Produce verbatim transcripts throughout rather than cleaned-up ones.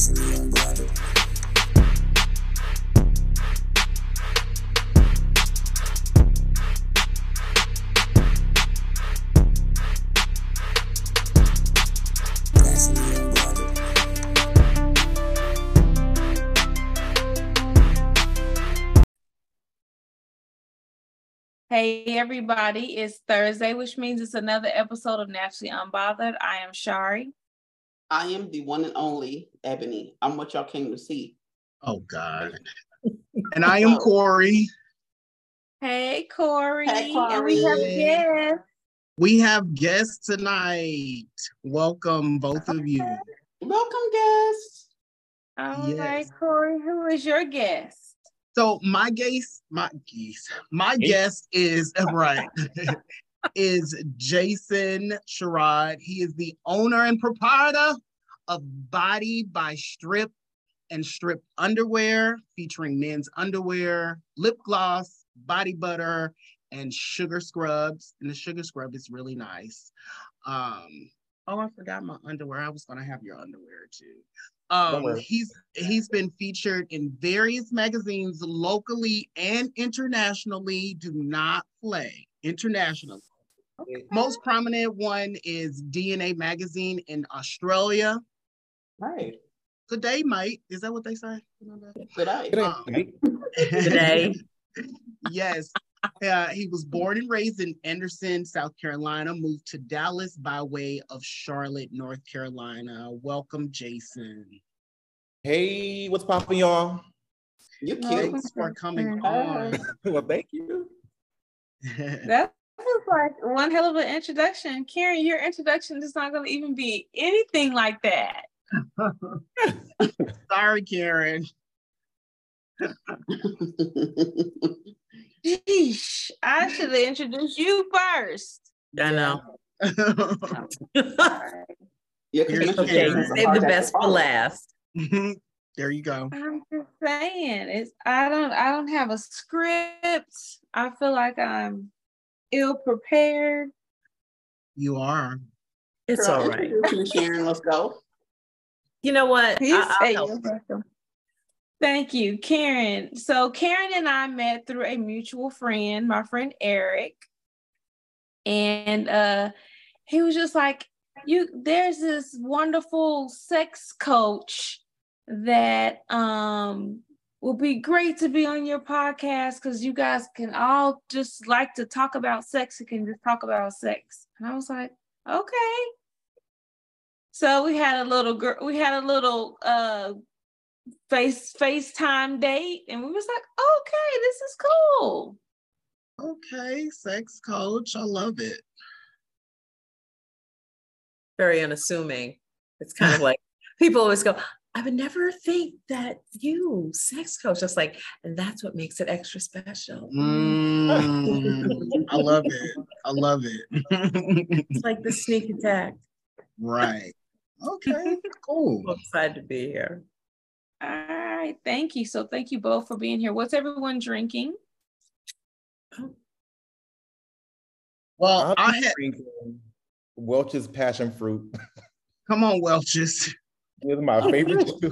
Hey everybody, it's Thursday, which means it's another episode of Naturally Unbothered. I am Shari. I am the one and only Ebony. I'm what y'all came to see. Oh God. And I am Corey. Hey Corey. Hey Corey. And we have guests. We have guests tonight. Welcome, both of you. Welcome, guests. All Yes. right, Corey, who is your guest? So my guest, my geese, my guest is right, is Jason Sherrod. He is the owner and proprietor of Body by Strip and Strip underwear, featuring men's underwear, lip gloss, body butter, and sugar scrubs. And the sugar scrub is really nice. Um, oh, I forgot my underwear. I was gonna have your underwear too. Um, he's he's been featured in various magazines locally and internationally. Do not play internationally. Okay. Most prominent one is D N A magazine in Australia. Right. Good day, mate. Is that what they say? Good day. Um, Good day. Yes. Uh, he was born and raised in Anderson, South Carolina, moved to Dallas by way of Charlotte, North Carolina. Welcome, Jason. Hey, what's poppin', y'all? You cute. Thanks for coming on. Well, thank you. That was like one hell of an introduction. Karen, your introduction is not going to even be anything like that. Sorry, Karen. Sheesh, I should have introduced you first. I know. Yeah, okay, save the best for last. There you go. I'm just saying, it's I don't I don't have a script. I feel like I'm ill prepared. You are. It's Girl, all right. Sharon, let's go. You know what? Please I, say I'll you're help. welcome. Thank you, Karen. So Karen and I met through a mutual friend, my friend Eric. And uh, he was just like, "You, there's this wonderful sex coach that um will be great to be on your podcast because you guys can all just like to talk about sex. You can just talk about sex." And I was like, "Okay." So we had a little girl, we had a little uh face FaceTime date, and we was like, okay, this is cool. Okay, sex coach. I love it. Very unassuming. It's kind of like people always go, I would never think that you, sex coach. Just like, and that's what makes it extra special. Mm, I love it. I love it. It's like the sneak attack. Right. Okay, cool. I'm excited to be here. All right, thank you. So thank you both for being here. What's everyone drinking? Well, I'm I had drinking Welch's passion fruit. come on, Welch's. With my favorite juice.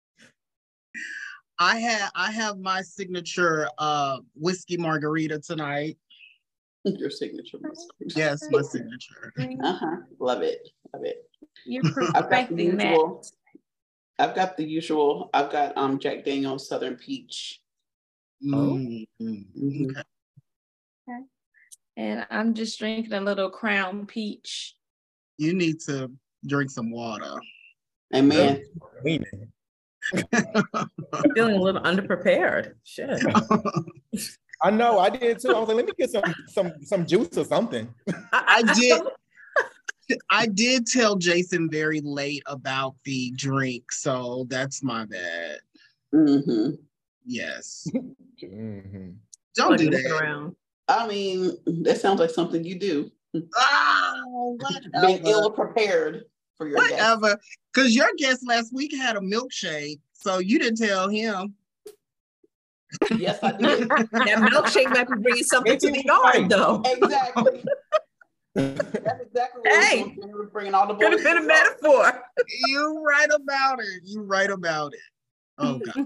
I had I have my signature uh whiskey margarita tonight. Your signature. Yes, my signature. Uh-huh. Love it. Love it. You're I've got the perfecting that. usual. I've got the usual. I've got um Jack Daniel's Southern Peach. Mm, Mhm. okay. Okay. And I'm just drinking a little Crown Peach. You need to drink some water. Amen. Cleaning. Feeling a little underprepared. Shit. I know, I did too. I was like, let me get some some some juice or something. I did. I did tell Jason very late about the drink, so that's my bad. Mm-hmm. Yes. Mm-hmm. Don't Like do looking that. around. I mean, that sounds like something you do. Oh, Being whatever. ill prepared for your guest. Whatever. Because your guest last week had a milkshake, so you didn't tell him. Yes, I did. That milkshake might be bringing something to the Maybe yard, right. though. Exactly. That's exactly what Hey, we were bringing all the could boys. have been a to metaphor. You right about it. You right about it. Oh God.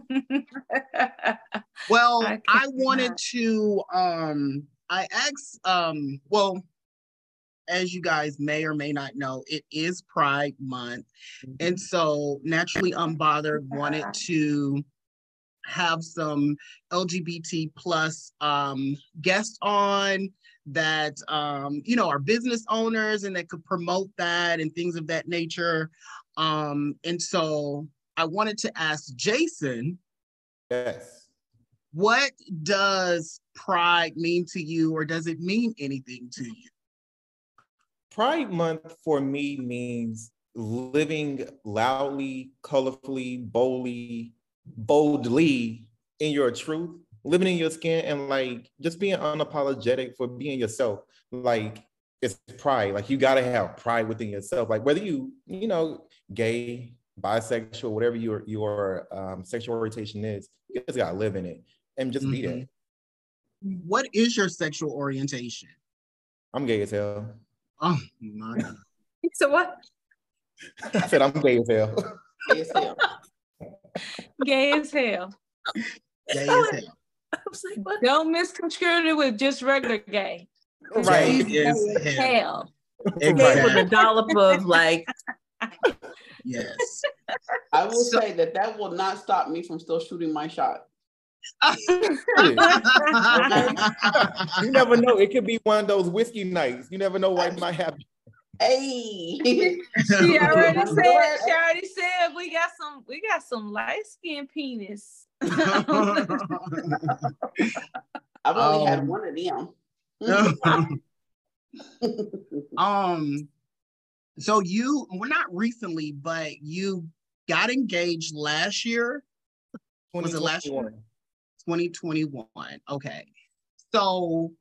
Well, I I cannot. wanted to um I asked um well, as you guys may or may not know, it is Pride Month. And so Naturally Unbothered wanted to have some L G B T plus um, guests on that, um, you know, are business owners and that could promote that and things of that nature. Um, and so I wanted to ask Jason, Yes. what does Pride mean to you, or does it mean anything to you? Pride Month for me means living loudly, colorfully, boldly, boldly in your truth, living in your skin, and like just being unapologetic for being yourself. Like it's pride. Like you gotta have pride within yourself. Like whether you, you know, gay, bisexual, whatever your your um, sexual orientation is, you just gotta live in it and just be that. What is your sexual orientation? I'm gay as hell. Oh my God. So what? I said I'm gay as hell. Gay as hell. Gay as hell. Gay as hell. I was like, what? Don't misconstrue it with just regular gay. Right. Gay as Gay as hell. hell. Gay with a Exactly. dollop of like, Yes. I will So- say that that will not stop me from still shooting my shot. You never know. It could be one of those whiskey nights. You never know what might happen. Hey. She already I'm said, glad- she already said we got some we got some light skinned penis. I've only had Um, one of them. um, so you, well, not recently, but you got engaged last year, Was it last year? twenty twenty-one. Okay. So,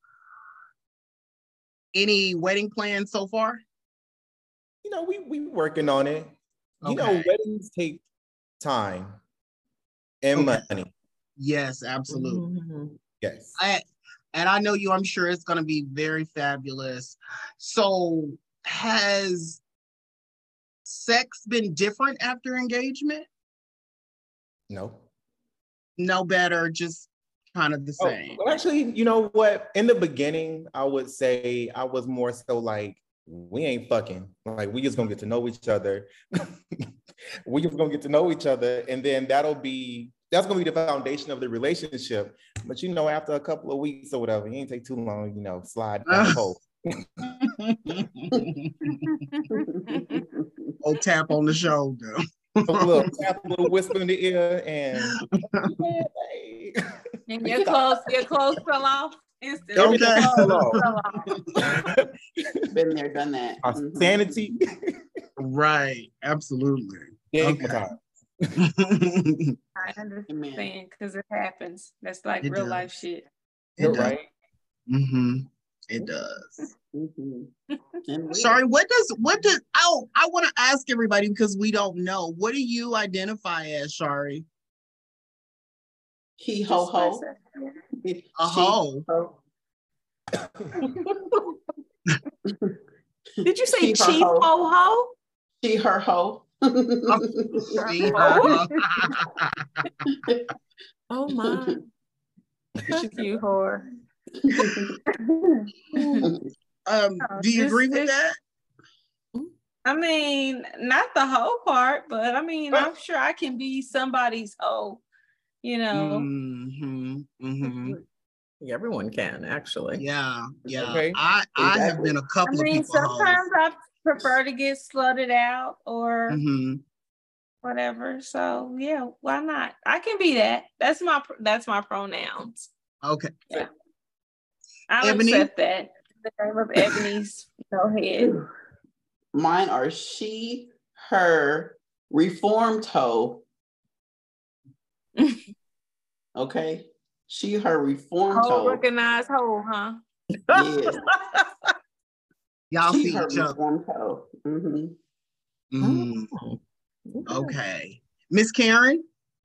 any wedding plans so far? You know, we we working on it. You know, Okay. weddings take time and Okay. money. Yes, absolutely. Mhm. Yes. I, and I know you, I'm sure it's going to be very fabulous. So, has sex been different after engagement? No. No better, just kind of the Oh, same. well, actually, you know what? In the beginning, I would say I was more so like, we ain't fucking. Like, we just gonna get to know each other. We just gonna get to know each other, and then that'll be that's gonna be the foundation of the relationship. But you know, after a couple of weeks or whatever, it ain't take too long. You know, slide down the pole. Oh, tap on the shoulder. A little tap, a little whisper in the ear, and yeah, hey. And your clothes, your clothes fell off instantly. Okay. Your clothes Fell off. fell off. Been there, done that. My Mhm. sanity. Right, absolutely. Stigmatized. it I understand because it happens. That's like It real does. life shit. You're does. right. Mm-hmm. It does. Mhm. And we- Sorry, what does what does oh I want to ask everybody because we don't know. What do you identify as, Shari? He ho ho. A She hoe. ho. Did you say She, her, cheap ho. ho ho? She her ho. See? Oh my. Fuck you, whore. um, do you This agree with is- that? I mean, not the whole part, but I mean, I'm sure I can be somebody's hoe, you know. Mm-hmm. Mm-hmm. Everyone can actually. Yeah, yeah. Okay. I I have Exactly. been a I couple of mean, people hoes. sometimes I prefer to get slutted out or Mm-hmm. whatever. So yeah, why not? I can be that. That's my that's my pronouns. Okay. I'll Ebony? accept that. The name of Ebony's no head. Mine are she, her, reformed hoe. Okay. She, her, reformed Whole hoe. recognized whole, huh? Yes. Y'all She, see her, each other. reformed hoe. Mhm. Mm, Okay. okay. Miss Karen?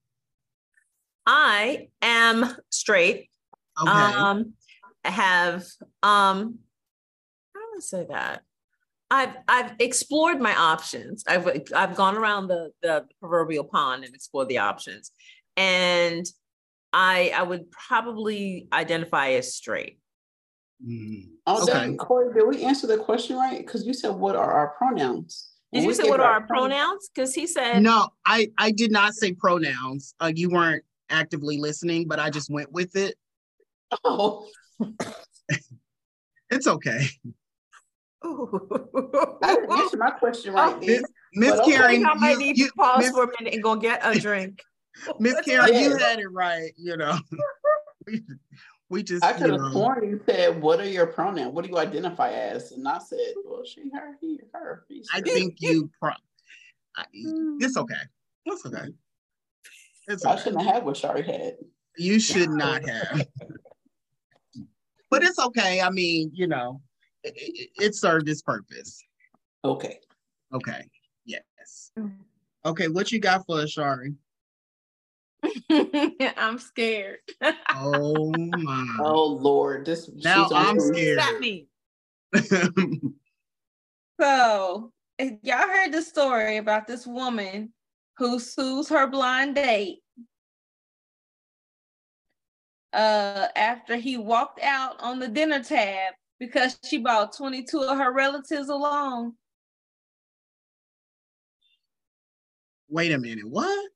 I am straight. Okay. Um, I have um, I wouldn't say that. I've I've explored my options. I've I've gone around the the proverbial pond and explored the options, and I I would probably identify as straight. Mm. Oh, Okay. then, Corey, did we answer the question right? Because you said, what are our pronouns? Did And you we say gave what are our our pronouns? Because he said No, I I did not say pronouns. Uh, you weren't actively listening, but I just went with it. Oh, It's okay. I didn't answer my question right then. Miss But okay. I Karen, think I might you, need you, to pause Miss, for a minute and go get a drink. Miss Karen, you Yes. had it right. You know, we, we just, I you could have know, sworn you said, what are your pronouns? What do you identify as? And I said, well, she, her, he, her. He, I she. think you. Pro- I, it's okay. It's okay. It's I okay. shouldn't have had what Shari had. You should not have. But it's okay. I mean, you know, it, it, it served its purpose. Okay. Okay. Yes. Okay. What you got for us, Shari? I'm scared. Oh my. Oh Lord, this Now she's on I'm some- scared. That mean? So, if y'all heard the story about this woman who sues her blind date uh, after he walked out on the dinner tab because she brought twenty-two of her relatives along. Wait a minute. What?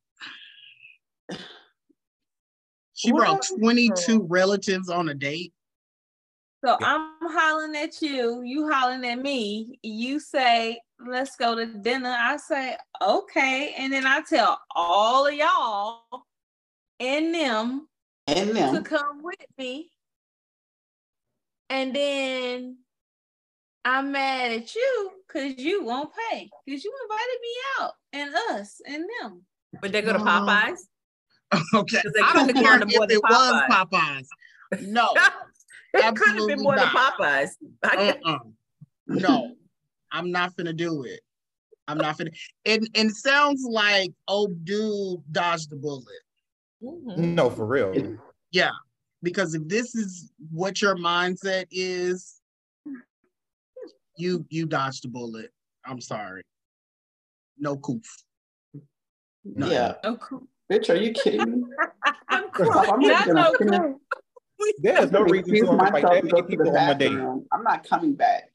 She What brought happened? twenty-two relatives on a date. So Yeah. I'm hollering at you, you hollering at me. You say, let's go to dinner. I say, okay. And then I tell all of y'all and them and to them. come with me. And then I'm mad at you because you won't pay. Because you invited me out and us and them. Would they go to No. Popeyes? Okay. 'Cause they I don't couldn't have care gone to more if than it was Popeyes. Popeyes. No. It could have Absolutely been more not. than Popeyes. I could- Uh-uh. No. I'm not finna do it. I'm not finna. And, and it sounds like old dude dodged the bullet. Mhm. No, for real. Yeah. Because if this is what your mindset is, you you dodged the bullet. I'm sorry. No coof. No. Yeah. Oh, cool. Bitch, are you kidding me? I'm Stop, crying. I'm just Not gonna no finish. cool. There's no I'm gonna reason excuse to invite myself that to go many to the people on a date. bathroom. I'm not coming back.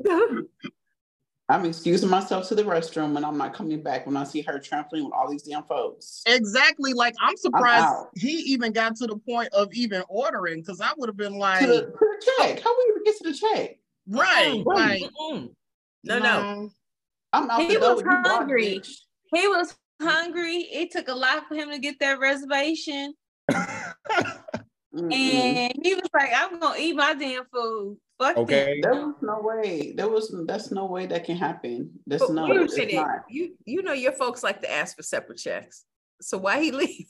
I'm excusing myself to the restroom and I'm not coming back when I see her trampling with all these damn folks. Exactly. Like I'm surprised out. he even got to the point of even ordering because I would have been To like, the, to the check. How we even get to the check? right, Mm-mm. like Mm-mm. No, no. I'm out He the door was with you, broad hungry. bitch. He was hungry. It took a lot for him to get that reservation. Mm-mm. And he was like, I'm gonna eat my damn food. Fuck Okay. There them. was no way. There was that's no way that can happen. That's But no, wait a it's minute. not. You you know your folks like to ask for separate checks. So why he leave?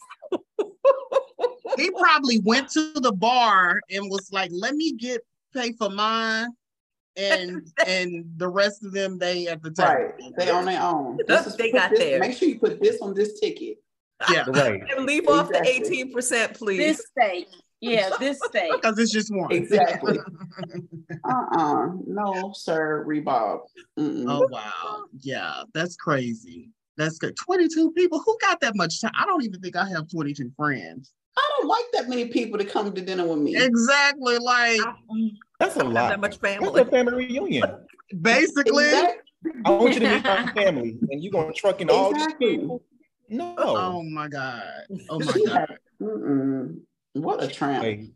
he probably went to the bar and was like, let me get pay for mine. And and the rest of them they at the table. Right. They on their own. This is They put got this, theirs. Make sure you put this on this ticket. Yeah, Right. And leave off the Exactly. eighteen percent, please. This steak. Yeah, this steak. because it's just one. Exactly. Uh-uh. No, sir, Rebob. Mm-mm. Oh wow. Yeah, that's crazy. That's good. twenty-two people. Who got that much time? I don't even think I have twenty-two friends. I don't like that many people to come to dinner with me. Exactly. Like That's a I don't have lot. that much That's family. a family reunion. basically. Exactly. I want you to meet my family, and you gonna truck in all these Exactly. people? No. Oh my God. Oh my She God. had- mm-mm. What a tramp. Hey.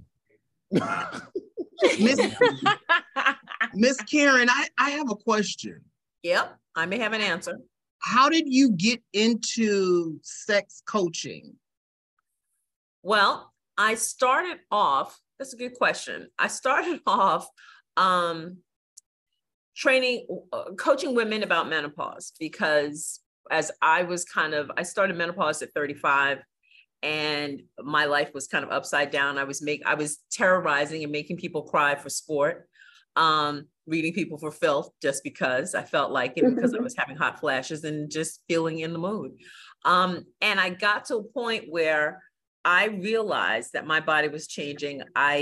Miss Miss Karen, I, I have a question. Yep, I may have an answer. How did you get into sex coaching? Well, I started off, that's a good question. I started off um, training, uh, coaching women about menopause because as I was kind of, I started menopause at thirty-five and my life was kind of upside down. I was make, I was terrorizing and making people cry for sport, um, reading people for filth just because I felt like it, because I was having hot flashes and just feeling in the mood. Um, and I got to a point where I realized that my body was changing. I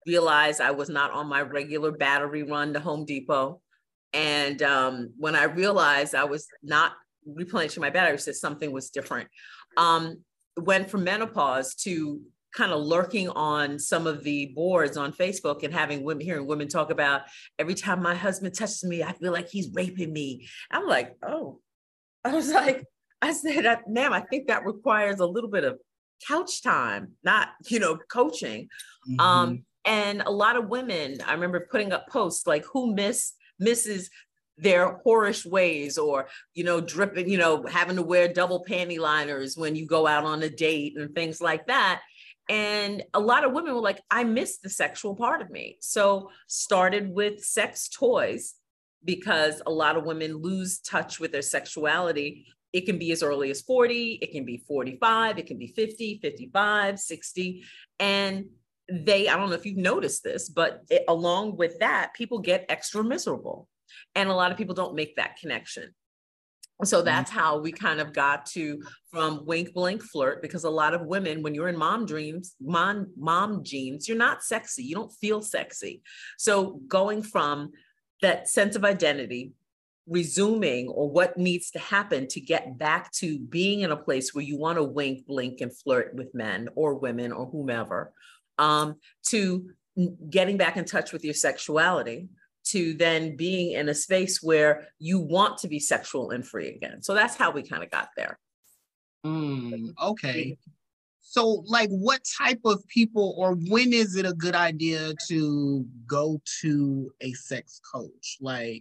realized I was not on my regular battery run to Home Depot. And um, when I realized I was not replenishing my battery, said something was different. Um, went from menopause to kind of lurking on some of the boards on Facebook and having women, hearing women talk about, every time my husband touches me, I feel like he's raping me. I'm like, oh, I was like, I said, ma'am, I think that requires a little bit of couch time, not, you know, coaching. Mm-hmm. Um, and a lot of women, I remember putting up posts like, who miss misses their whorish ways, or, you know, dripping, you know, having to wear double panty liners when you go out on a date and things like that. And a lot of women were like, I miss the sexual part of me. So started with sex toys, because a lot of women lose touch with their sexuality. It can be as early as forty, it can be forty-five, it can be fifty, fifty-five, sixty. And they, I don't know if you've noticed this, but it, along with that, people get extra miserable. And a lot of people don't make that connection. So that's how we kind of got to from wink, blink, flirt, because a lot of women, when you're in mom dreams, mom, mom jeans, you're not sexy. You don't feel sexy. So going from that sense of identity, resuming, or what needs to happen to get back to being in a place where you want to wink, blink, and flirt with men or women or whomever, um, to getting back in touch with your sexuality, to then being in a space where you want to be sexual and free again. So that's how we kind of got there. Mm, okay. So like what type of people, or when is it a good idea to go to a sex coach? Like,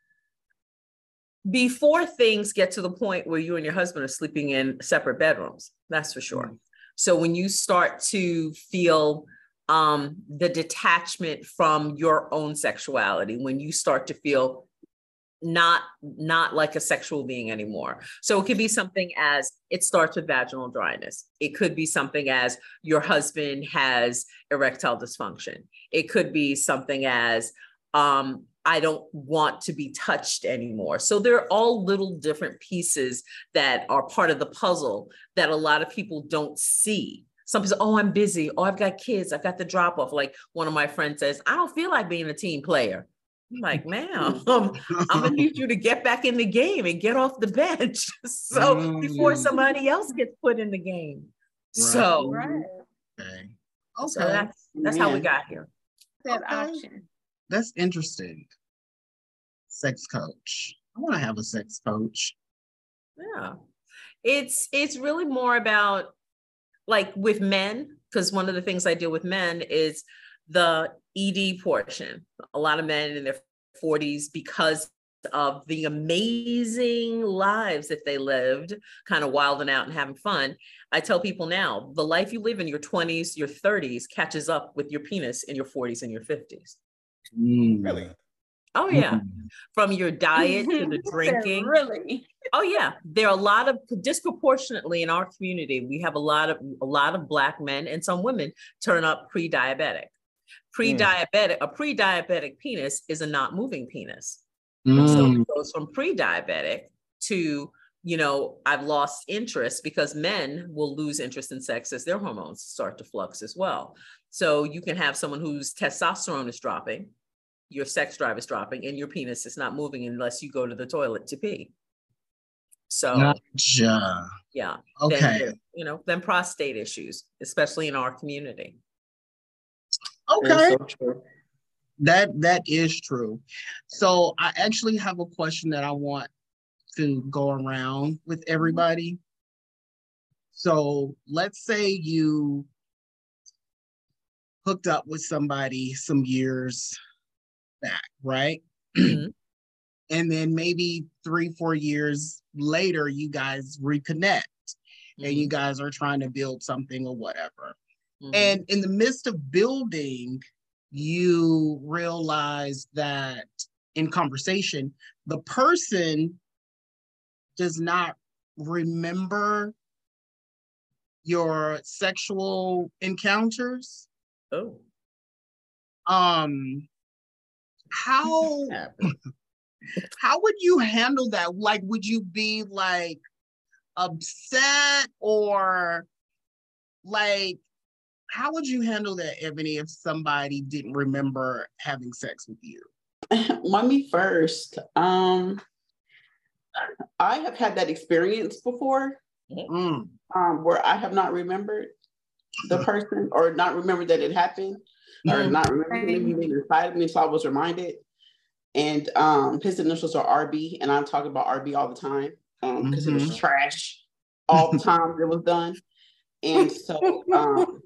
before things get to the point where you and your husband are sleeping in separate bedrooms, that's for sure. Mm. So when you start to feel um, the detachment from your own sexuality, when you start to feel not, not like a sexual being anymore. So it could be something as, it starts with vaginal dryness. It could be something as your husband has erectile dysfunction. It could be something as, um, I don't want to be touched anymore. So they're all little different pieces that are part of the puzzle that a lot of people don't see. Some people say, oh, I'm busy. Oh, I've got kids. I've got the drop off. Like one of my friends says, I don't feel like being a team player. I'm like, ma'am, um, I'm gonna need you to get back in the game and get off the bench. So mm. before somebody else gets put in the game. Right. So, right. Okay. Okay. So that's, that's how we got here. That okay. option. That's interesting. Sex coach. I want to have a sex coach. Yeah. It's, it's really more about, like with men, because one of the things I deal with men is the E D portion. A lot of men in their forties, because of the amazing lives that they lived, kind of wilding out and having fun. I tell people now, the life you live in your twenties, your thirties catches up with your penis in your forties and your fifties. Mm. Really? Oh yeah. Mm. From your diet to the drinking. Really? Oh yeah. There are a lot of, disproportionately in our community, we have a lot of, a lot of Black men and some women turn up pre-diabetic. Pre-diabetic, mm. a pre-diabetic penis is a not moving penis. Mm. So it goes from pre-diabetic to, you know, I've lost interest, because men will lose interest in sex as their hormones start to flux as well. So you can have someone whose testosterone is dropping, your sex drive is dropping, and your penis is not moving unless you go to the toilet to pee. So, gotcha. Yeah. Okay. Then, you know, then prostate issues, especially in our community. Okay. So that that is true. So I actually have a question that I want to go around with everybody. So let's say you hooked up with somebody some years back, right? Mm-hmm. And then maybe three, four years later, you guys reconnect, mm-hmm. and you guys are trying to build something or whatever. Mm-hmm. And in the midst of building, you realize that in conversation, the person does not remember your sexual encounters. Oh. Um, how, how would you handle that? Like, would you be like upset, or like, how would you handle that, Ebony, if somebody didn't remember having sex with you? Let me first. Um, I have had that experience before, Mm. um, where I have not remembered the person or not remembered that it happened or Mm. not remembered him even inside of me. So I was reminded. And um, his initials are R B, and I'm talking about R B all the time because um, it was Mhm. trash all the time it was done. And so um,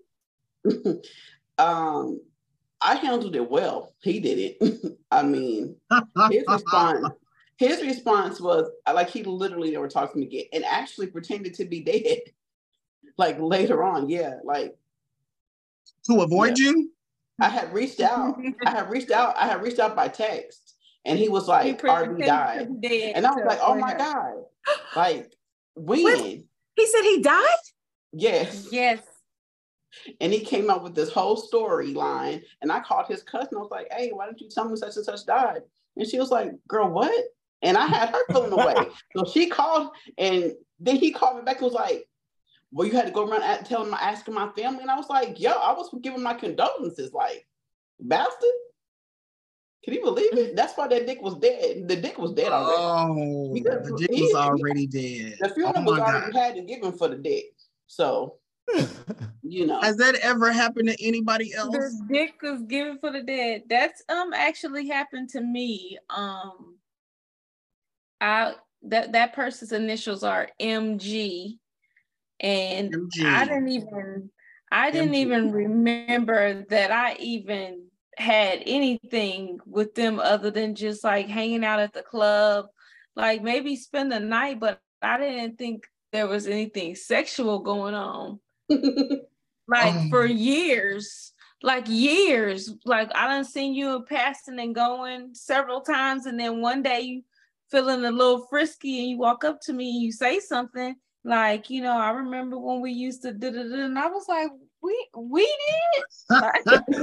um, I handled it well. He didn't. I mean, his response, his response was like he literally never talked to me again, and actually pretended to be dead. Like later on, yeah, like To avoid yeah. you? I had reached out. I had reached out. I had reached out by text, and he was like, "R B died," and I was like, "Oh my god!" Like when? Wait, he said he died? Yes. Yes. And he came up with this whole storyline, and I called his cousin. I was like, "Hey, why didn't you tell me such and such died?" And she was like, "Girl, what?" And I had her feeling away. So she called, and then he called me back and was like, "Well, you had to go around at, telling my asking my family," and I was like, "Yo, I was giving my condolences, like, bastard." Can you believe it? That's why that dick was dead. The dick was dead already. Oh, Because the dick he- was he- already dead. The funeral Oh was my already God. had and given for the dick. So, you know. Has that ever happened to anybody else? The dick was given for the dead. That's um actually happened to me. Um, I that that person's initials are M G, and M G. I didn't even I didn't M G. even remember that I even had anything with them other than just like hanging out at the club, like maybe spend the night, but I didn't think there was anything sexual going on. Like Oh. for years, like years, like I done seen you passing and going several times, and then one day you feeling a little frisky and you walk up to me and you say something like, you know, I remember when we used to da da da, and I was like, we we did. Like,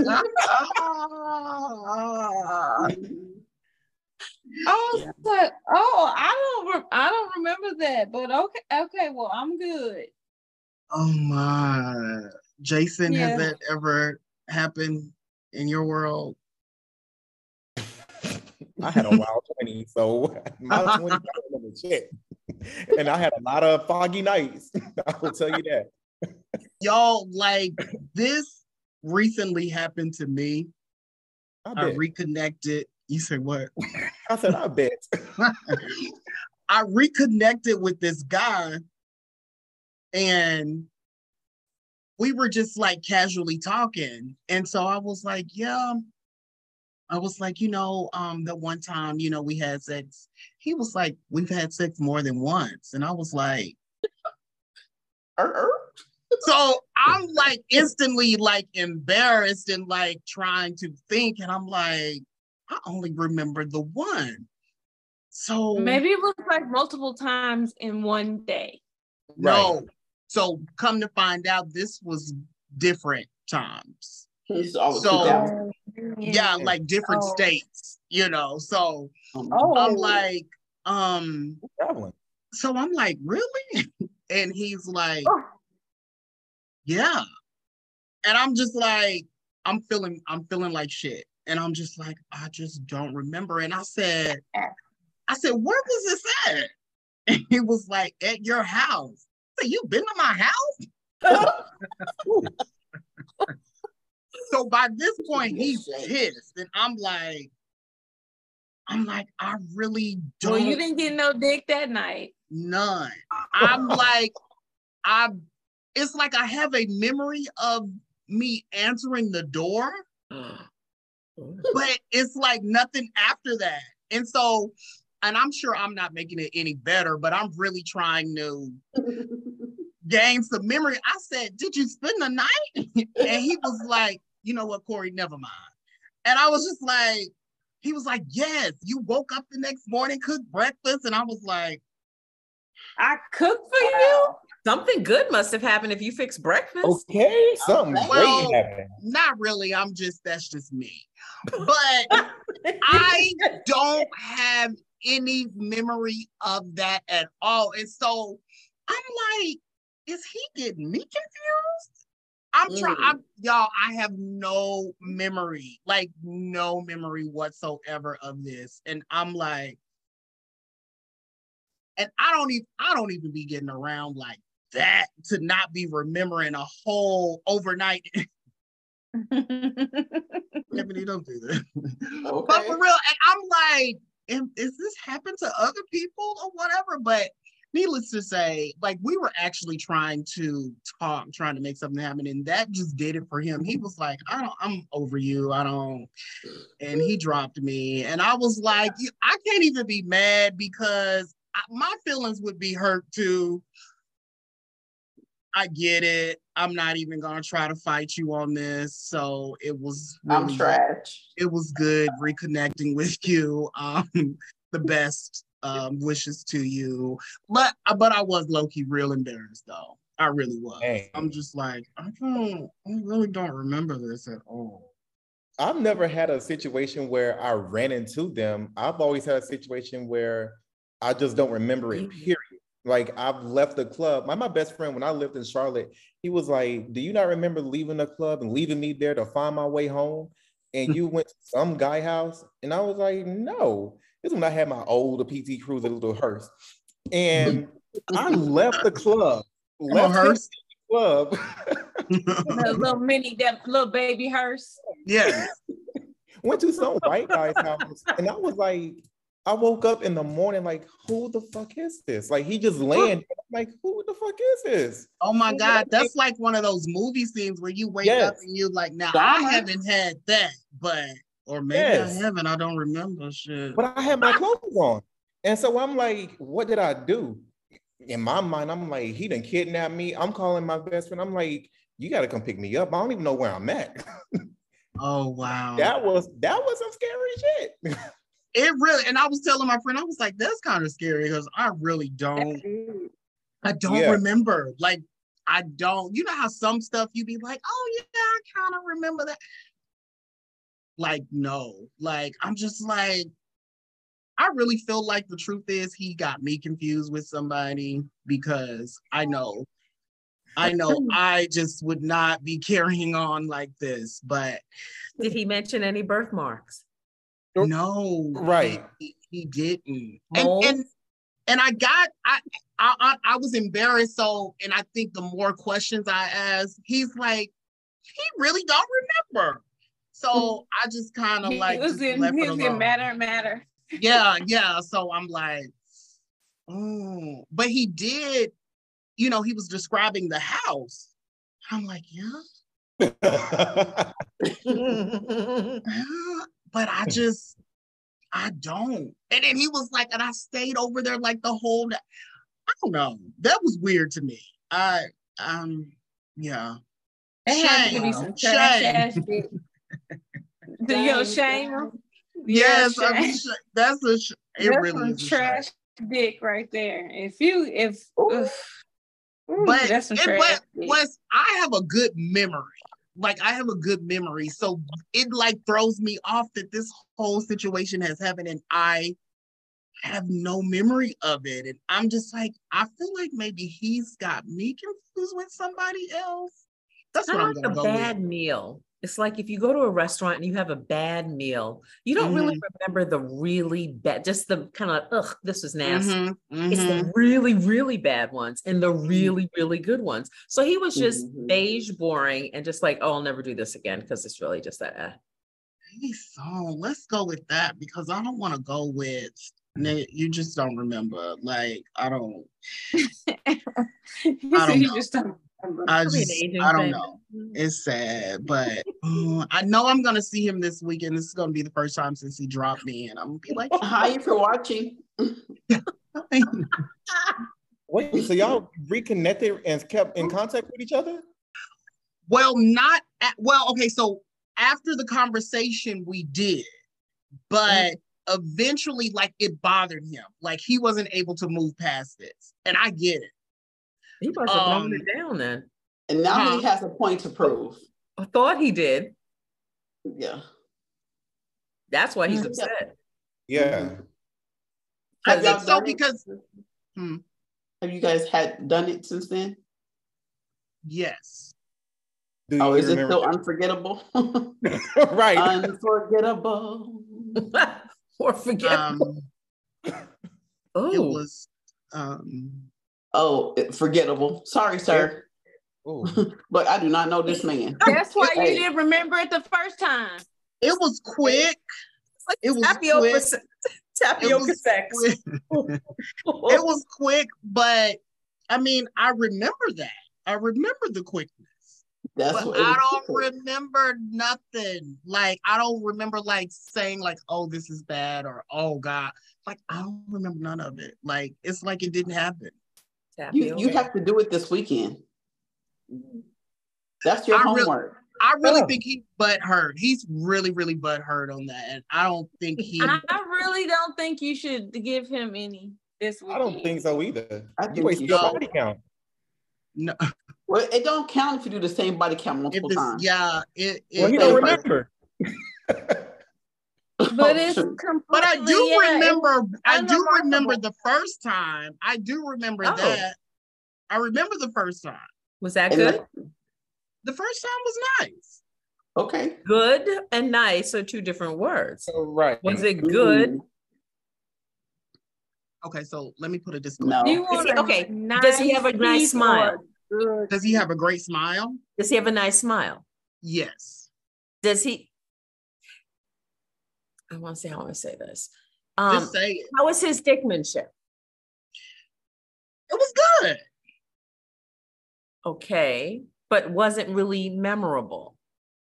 I was Yeah. like, oh, I don't, re- I don't remember that, but okay, okay, well, I'm good. Oh my. Jason, Yeah. has that ever happened in your world? I had a wild twenty, so my twenty, I don't remember shit. And I had a lot of foggy nights. I will tell you that. Y'all, like, this recently happened to me. I, I bet. reconnected. You said what? I said, I bet. I reconnected with this guy, and we were just like casually talking. And so I was like, yeah. I was like, you know, um, the one time, you know, we had sex. He was like, we've had sex more than once. And I was like, Er-er. so I'm like instantly like embarrassed and like trying to think. And I'm like, I only remember the one. So Maybe it was like multiple times in one day. no. Right. So come to find out, this was different times. He's always So- two thousand. Yeah, like different Oh. states, you know. So Oh, I'm like, um, Traveling. so I'm like, really? And he's like, Oh. yeah. And I'm just like, I'm feeling, I'm feeling like shit. And I'm just like, I just don't remember. And I said, I said, where was this at? And he was like, at your house. I said, you been to my house? So by this point, he's pissed. And I'm like, I'm like, I really don't. well, you didn't get no dick that night. None. I'm like, I it's like I have a memory of me answering the door, but it's like nothing after that. And so, and I'm sure I'm not making it any better, but I'm really trying to gain some memory. I said, did you spend the night? And he was like, you know what, Corey, never mind. And I was just like, he was like, yes, you woke up the next morning, cooked breakfast. And I was like, I cooked for you? Something good must have happened if you fixed breakfast. Okay, something Well, great happened. not really. I'm just, that's just me. But I don't have any memory of that at all. And so I'm like, is he getting me confused? I'm Mm. trying, I'm, y'all, I have no memory, like no memory whatsoever of this. And I'm like, and I don't even, I don't even be getting around like that to not be remembering a whole overnight. Ebony, don't do that. Okay. But for real, and I'm like, am- is this happen to other people or whatever? But needless to say, like we were actually trying to talk, trying to make something happen, and that just did it for him. He was like, I don't, I'm over you. I don't, and he dropped me. And I was like, "You- I can't even be mad because I, my feelings would be hurt too. I get it. I'm not even gonna try to fight you on this. So it was I'm really trash. it was good reconnecting with you. Um, the best um, wishes to you. But but I was low-key real embarrassed though. I really was. Dang. I'm just like, I don't I really don't remember this at all. I've never had a situation where I ran into them. I've always had a situation where I just don't remember it, period. Like I've left the club. My, my best friend, when I lived in Charlotte, he was like, do you not remember leaving the club and leaving me there to find my way home? And you went to some guy house? And I was like, no. This is when I had my old P T Cruiser, little hearse. And I left the club, Come on, left him Hearst. in the club. The little mini, that little baby hearse. Yeah. Went to some white guy's house, and I was like, I woke up in the morning like, who the fuck is this? Like he just landed. I'm like, who the fuck is this? Oh my God, that's like one of those movie scenes where you wake Yes. up and you like, now Dahmer. I haven't had that, but or maybe Yes. I haven't. I don't remember shit. But I had my clothes on. And so I'm like, what did I do? In my mind, I'm like, he done kidnapped me. I'm calling my best friend. I'm like, you got to come pick me up. I don't even know where I'm at. Oh wow. that was that was some scary shit. It really, and I was telling my friend, I was like, that's kind of scary because I really don't, I don't Yeah. remember. Like, I don't, you know how some stuff you be like, oh yeah, I kind of remember that. Like, no, like, I'm just like, I really feel like the truth is he got me confused with somebody because I know, I know I just would not be carrying on like this, but. Did he mention any birthmarks? No, Right. he, he didn't. And, Moles? and and I got I, I I I was embarrassed. So, and I think the more questions I asked, he's like, he really don't remember. So I just kind of He like was just in, left he it was in alone. matter, matter. Yeah, yeah. So I'm like, oh, but he did. You know, he was describing the house. I'm like, yeah. But I just, I don't. And then he was like, and I stayed over there like the whole day. I don't know. That was weird to me. I, um, yeah. It had to be Shame. some trash Shame. ass shit. Do you know shame? him? Yes, Yeah, I mean, shame. sh- that's a, sh- it That's really some is a trash shame. dick right there. If you, if, Ooh. oof. Ooh, But, that's some it, trash but dick. Wes, I have a good memory. Like, I have a good memory. So it like throws me off that this whole situation has happened and I have no memory of it. And I'm just like, I feel like maybe he's got me confused with somebody else. That's what I I'm like gonna a go bad with. meal. It's like if you go to a restaurant and you have a bad meal, you don't really remember the really bad, just the kind of, ugh, this was nasty. Mm-hmm, It's mm-hmm. the really, really bad ones and the really, really good ones. So he was just Mhm. beige, boring, and just like, oh, I'll never do this again because it's really just that. Eh. Maybe so. Let's go with that because I don't want to go with you just don't remember. Like I don't. He I said don't he know. just don't remember. I Probably an just aging I don't thing. know. It's sad, but uh, I know I'm gonna see him this weekend. This is gonna be the first time since he dropped me, and I'm gonna be like, Hi for watching. Wait, so y'all reconnected and kept in contact with each other? well, not at, well. Okay, so after the conversation we did, but eventually, like it bothered him. Like he wasn't able to move past this, and I get it. He must have thrown Um, it down then. And now Huh? he has a point to prove. I thought he did. Yeah. That's why he's Mhm. upset. Yeah. Mhm. I Have think y'all so done it? because hmm, Have you guys had done it since then? yes. Do Oh, you is it remember? still unforgettable? Right. Unforgettable. Or forget. Um, Oh, it was um Oh, it- forgettable. Sorry, sir. Oh, But I do not know this man. That's why Hey. you didn't remember it the first time. it was quick. it's like It was tapioca, quick. se- It tapioca was sex. quick. It was quick, but I mean, I remember that. I remember the quickness. That's But what it I was. don't remember nothing. Like, I don't remember like saying like, oh, this is bad, or oh God. Like, I don't remember none of it. Like, it's like it didn't happen. You Tapioca. you have to do it this weekend. That's your I really- homework. I really Oh. think he butt hurt. He's really, really butt hurt on that. And I don't think he I really don't think you should give him any this I weekend. don't think so either. I You think wasted you your should. body count. no Well, it don't count if you do the same body count if multiple it's times. yeah, it, it Well, he Same don't person. remember. But it's True. completely. but I do yeah, it's remember I do unremarkable. remember the first time. I do remember Oh. that. I remember the first time. Was that And good? that- The first time was nice. okay. Good and nice are two different words. Oh, right. Was it good? Mm, Okay, so let me put a disclaimer. No. You want Is he- a okay, nice does he have a nice teeth smile? or good Does he have a great smile? Does he have a nice smile? Yes. Does he? I want to say how I want to say this. Um, Just say it. how was his dickmanship? It was good. Okay, but wasn't really memorable.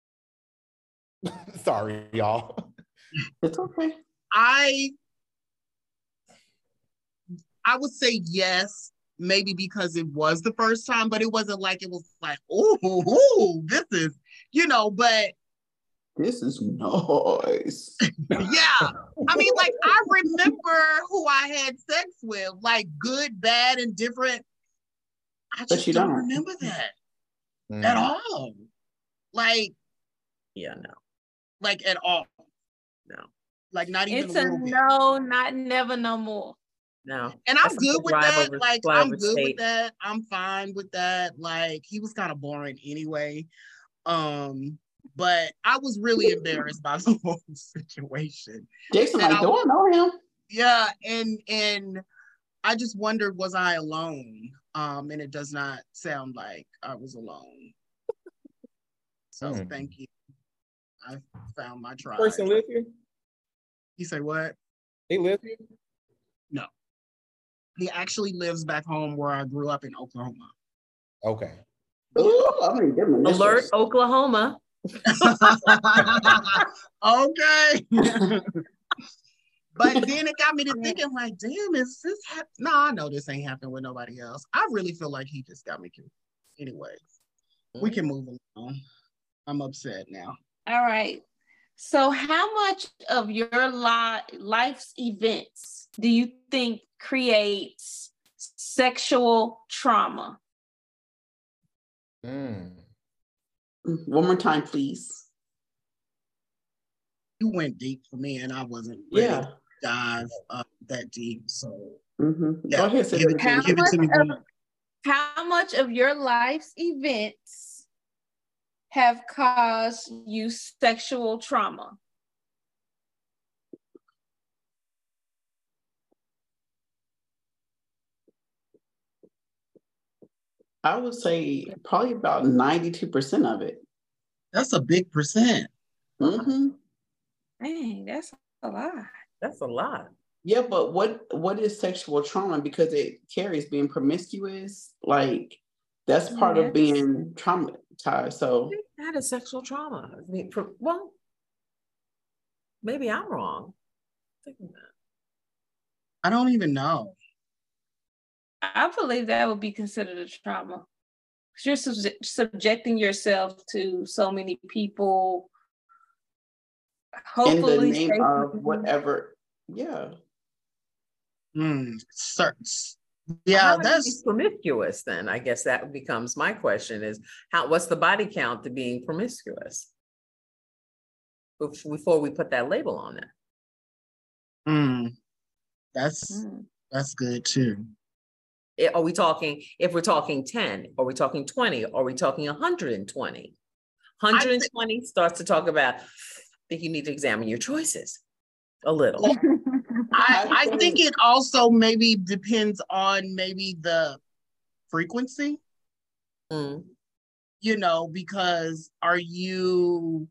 Sorry, y'all. It's okay. I I would say yes, maybe because it was the first time, but it wasn't like it was like, ooh, ooh, this is, you know, but This is nice. yeah. I mean, like I remember who I had sex with, like good, bad, and different. I But just you don't don't. remember that Mm. at all. Like, Yeah, no, like at all. no, Like not even It's a a little bit. no, not never, no more. no. And I'm That's good like a with drive that. over- Like, fly I'm over good state. with that. I'm fine with that. Like, he was kind of boring anyway. Um, but I was really embarrassed by the whole situation. Jason, And like, I- do I know him? Yeah, and and I just wondered, was I alone? Um, and it does not sound like I was alone. So Hmm. thank you. I found my tribe. Person live here? You say what? They live here? He actually lives back home where I grew up in Oklahoma. Okay. Ooh, I mean, them initials. Alert, Oklahoma. Okay. But then it got me to thinking, like, damn, is this hap- no, I know this ain't happening with nobody else. I really feel like he just got me confused. Anyway, we can move along. I'm upset now. All right. So, how much of your li- life's events do you think creates sexual trauma? Mm. One more time, please. You went deep for me, and I wasn't ready Yeah. to dive uh, that deep. So Mm-hmm. yeah, Go ahead, say give it it, again. give it to me. How Boom. How much of your life's events have caused you sexual trauma? I would say probably about ninety-two percent of it. That's a big percent. Mm-hmm. Dang, that's a lot. That's a lot. Yeah, but what what is sexual trauma? Because it carries being promiscuous. Like that's part Yes. of being traumatized. So That is sexual trauma. I mean, for, well, maybe I'm wrong. Thinking that. I don't even know. I believe that would be considered a trauma. 'Cause you're sub- subjecting yourself to so many people. in Hopefully, the name safely. of whatever. Yeah. Mm, certs. How Yeah, are you that's promiscuous then? I guess that becomes my question is how, what's the body count to being promiscuous? Bef- Before we put that label on it. mm, that's Mm. that's good too. I- Are we talking, if we're talking ten, are we talking twenty? Are we talking one hundred twenty? one hundred twenty starts to talk about, I think you need to examine your choices a little. I, I think it also maybe depends on maybe the frequency. Mm. You know, because are you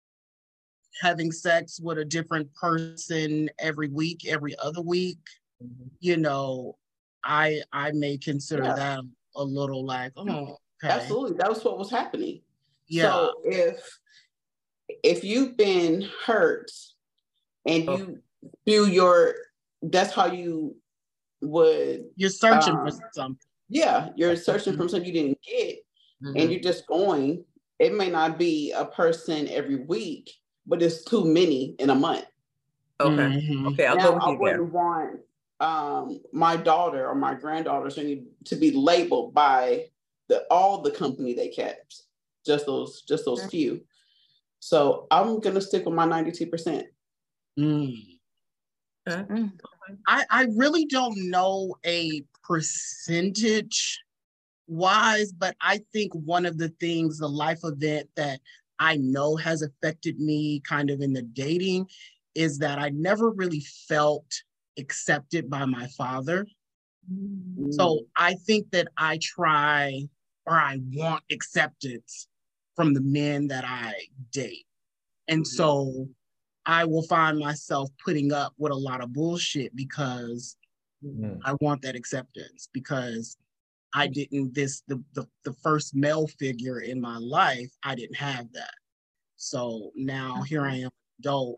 having sex with a different person every week, every other week? Mm-hmm. You know, I I may consider yeah. that a little like, oh, okay. Absolutely. That was what was happening. Yeah. So if if you've been hurt and you oh. feel your, that's how you would. You're searching um, for something. Yeah, you're searching for something you didn't get. Mm-hmm. And you're just going, it may not be a person every week, but it's too many in a month. Okay. Mm-hmm. Okay, I'll now, go with you I wouldn't there. want um, my daughter or my granddaughters to be labeled by the all the company they kept, just those, just those mm-hmm. few. So I'm gonna stick with my ninety-two percent. Mm. Mm-hmm. I, I really don't know a percentage wise, but I think one of the things, the life event that I know has affected me kind of in the dating is that I never really felt accepted by my father. Mm. So I think that I try or I want acceptance from the men that I date. And mm. so I will find myself putting up with a lot of bullshit because mm. I want that acceptance, because I didn't, this, the, the, the first male figure in my life, I didn't have that. So now here I am, adult,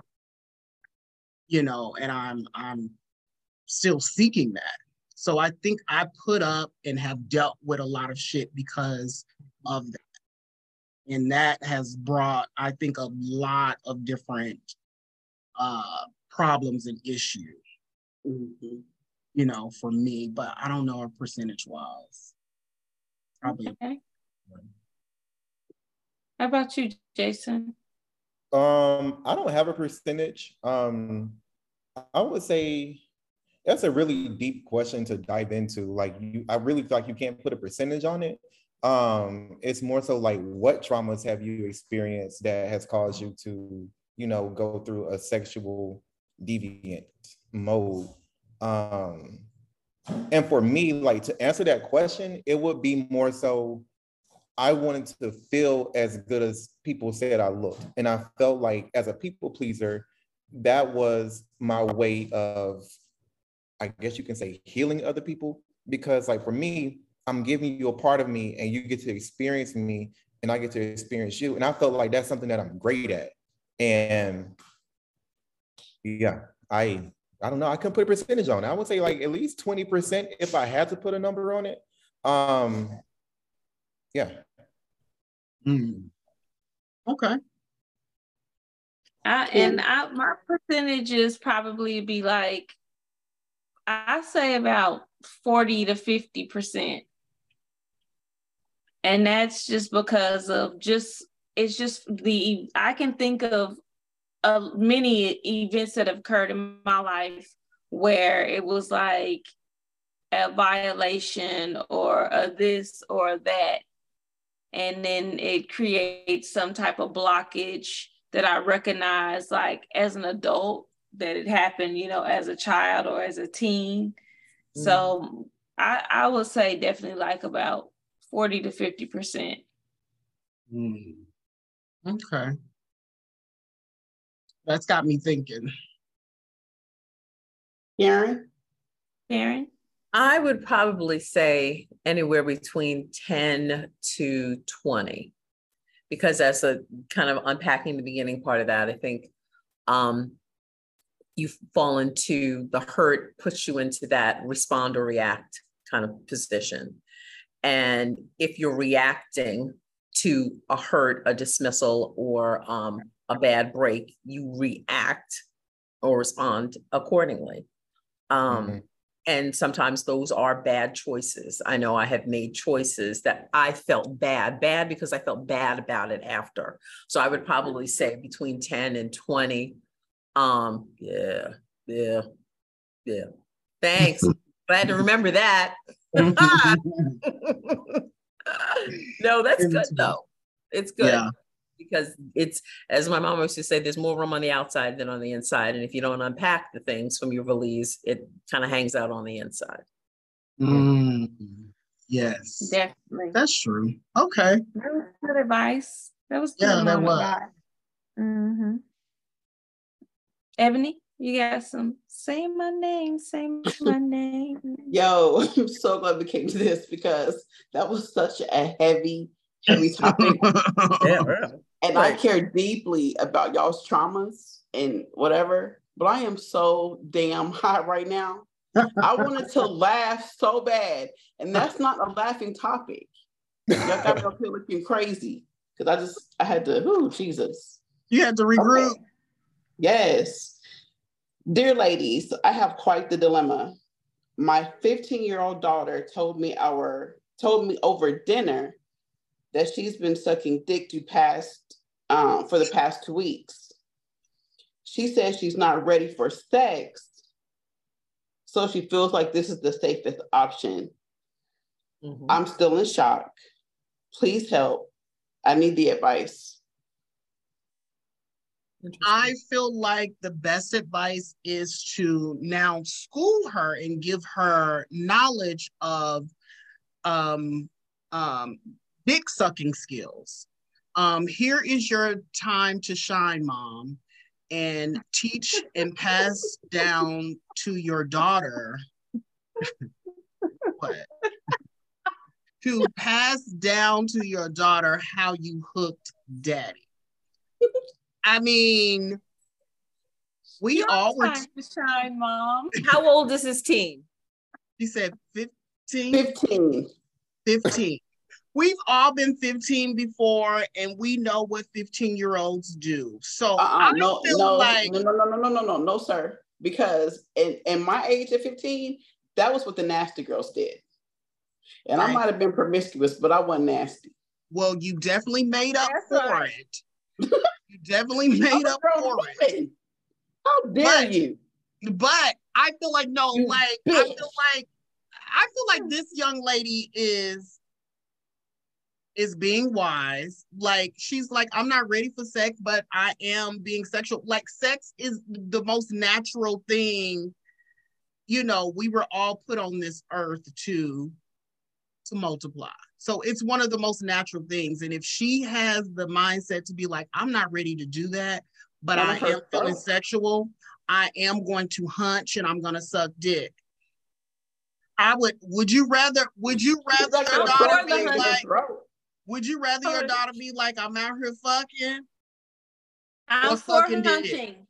you know, and I'm, I'm still seeking that. So I think I put up and have dealt with a lot of shit because of that. And that has brought, I think, a lot of different uh, problems and issues. Mm-hmm. You know, for me, but I don't know a percentage wise. Probably. Okay. How about you, Jason? Um, I don't have a percentage. Um, I would say that's a really deep question to dive into. Like, you, I really feel like you can't put a percentage on it. Um, it's more so like, what traumas have you experienced that has caused you to, you know, go through a sexual deviant mode? Um, and for me, like, to answer that question, it would be more so I wanted to feel as good as people said I looked. And I felt like as a people pleaser, that was my way of, I guess you can say, healing other people. Because like for me, I'm giving you a part of me and you get to experience me and I get to experience you. And I felt like that's something that I'm great at. And yeah, I I don't know, I couldn't put a percentage on it. I would say like at least twenty percent if I had to put a number on it. Um, yeah. Mm. Okay. I, and I, my percentages probably be like, I say about forty to fifty percent. And that's just because of just, it's just the, I can think of uh, many events that have occurred in my life where it was like a violation or a this or that. And then it creates some type of blockage that I recognize like as an adult that it happened, you know, as a child or as a teen. Mm. So I, I would say definitely like about forty to fifty percent. Mm. Okay. That's got me thinking. Karen? Karen? I would probably say anywhere between ten to twenty, because that's a kind of unpacking the beginning part of that. I think um, you fall into the hurt, puts you into that respond or react kind of position. And if you're reacting to a hurt, a dismissal, or um, a bad break, you react or respond accordingly. Um, mm-hmm. And sometimes those are bad choices. I know I have made choices that I felt bad, bad because I felt bad about it after. So I would probably say between ten and twenty. Um, yeah, yeah, yeah. Thanks. Glad to remember that. No, that's good though. It's good. Yeah. because it's, as my mom used to say, there's more room on the outside than on the inside. And if you don't unpack the things from your valise, it kind of hangs out on the inside. Mm, yes. Definitely. That's true. Okay. That was good advice. That was good Yeah, that mom was. advice. Mm-hmm. Ebony, you got some, say my name, say my name. Yo, I'm so glad we came to this because that was such a heavy, heavy topic. Yeah, really. And I care deeply about y'all's traumas and whatever, but I am so damn hot right now. I wanted to laugh so bad, and that's not a laughing topic. Y'all got me up here looking crazy because I just, I had to, ooh, Jesus. You had to regroup. Okay. Yes. Dear ladies, I have quite the dilemma. My fifteen-year-old daughter told me our told me over dinner that she's been sucking dick to past um, for the past two weeks. She says she's not ready for sex, so she feels like this is the safest option. Mm-hmm. I'm still in shock. Please help. I need the advice. I feel like the best advice is to now school her and give her knowledge of um, um, dick sucking skills. Um, here is your time to shine, mom, and teach and pass down to your daughter what? to pass down to your daughter how you hooked daddy. I mean, we Your all were. time to shine, mom. How old is his teen? She said fifteen. fifteen. fifteen. We've all been fifteen before, and we know what fifteen-year-olds do. So uh-uh, I no, feel no, like no, no, no, no, no, no, no, no, sir. Because in, in my age at fifteen, that was what the nasty girls did. And right. I might have been promiscuous, but I wasn't nasty. Well, you definitely made up That's for right. it. You definitely made up for it. How dare but, you? But I feel like, no, You like, bitch. I feel like, I feel like this young lady is, is being wise. Like, she's like, I'm not ready for sex, but I am being sexual. Like, sex is the most natural thing. You know, we were all put on this earth to, to multiply. So it's one of the most natural things. And if she has the mindset to be like, I'm not ready to do that, but I am feeling sexual, I am going to hunch and I'm going to suck dick. I would, would you rather, would you rather your daughter be like, would you rather your daughter be like, I'm out here fucking? I'm for hunching.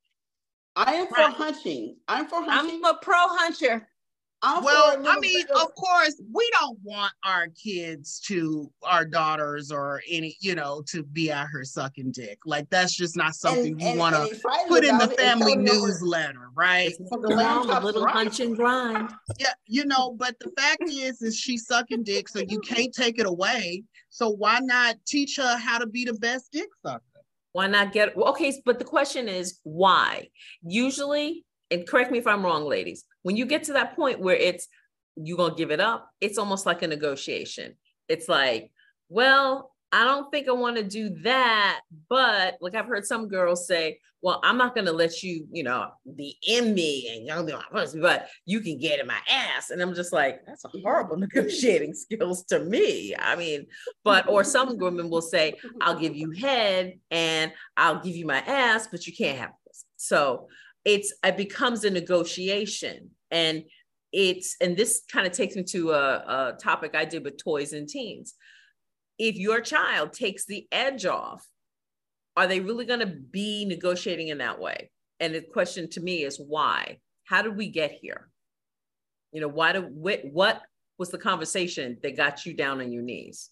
I am for hunching. I'm for hunching. I'm a pro huncher. I'm well, I mean, of, of course, we don't want our kids to, our daughters or any, you know, to be out here sucking dick. Like, that's just not something and, you want to put in the family newsletter, right? A little right. hunch and grind. Yeah, you know, but the fact is, is she's sucking dick, so you can't take it away. So why not teach her how to be the best dick sucker? Why not get, okay, but the question is, why? Usually, and correct me if I'm wrong, ladies, when you get to that point where it's, you're going to give it up, it's almost like a negotiation. It's like, well, I don't think I want to do that. But like I've heard some girls say, well, I'm not going to let you, you know, be in me and you'll be my husband, but you can get in my ass. And I'm just like, that's a horrible negotiating skills to me. I mean, but, or some women will say, I'll give you head and I'll give you my ass, but you can't have this. So it's, it becomes a negotiation. And it's, and this kind of takes me to a, a topic I did with toys and teens. If your child takes the edge off, are they really going to be negotiating in that way? And the question to me is why? How did we get here? You know, why do, what, what was the conversation that got you down on your knees?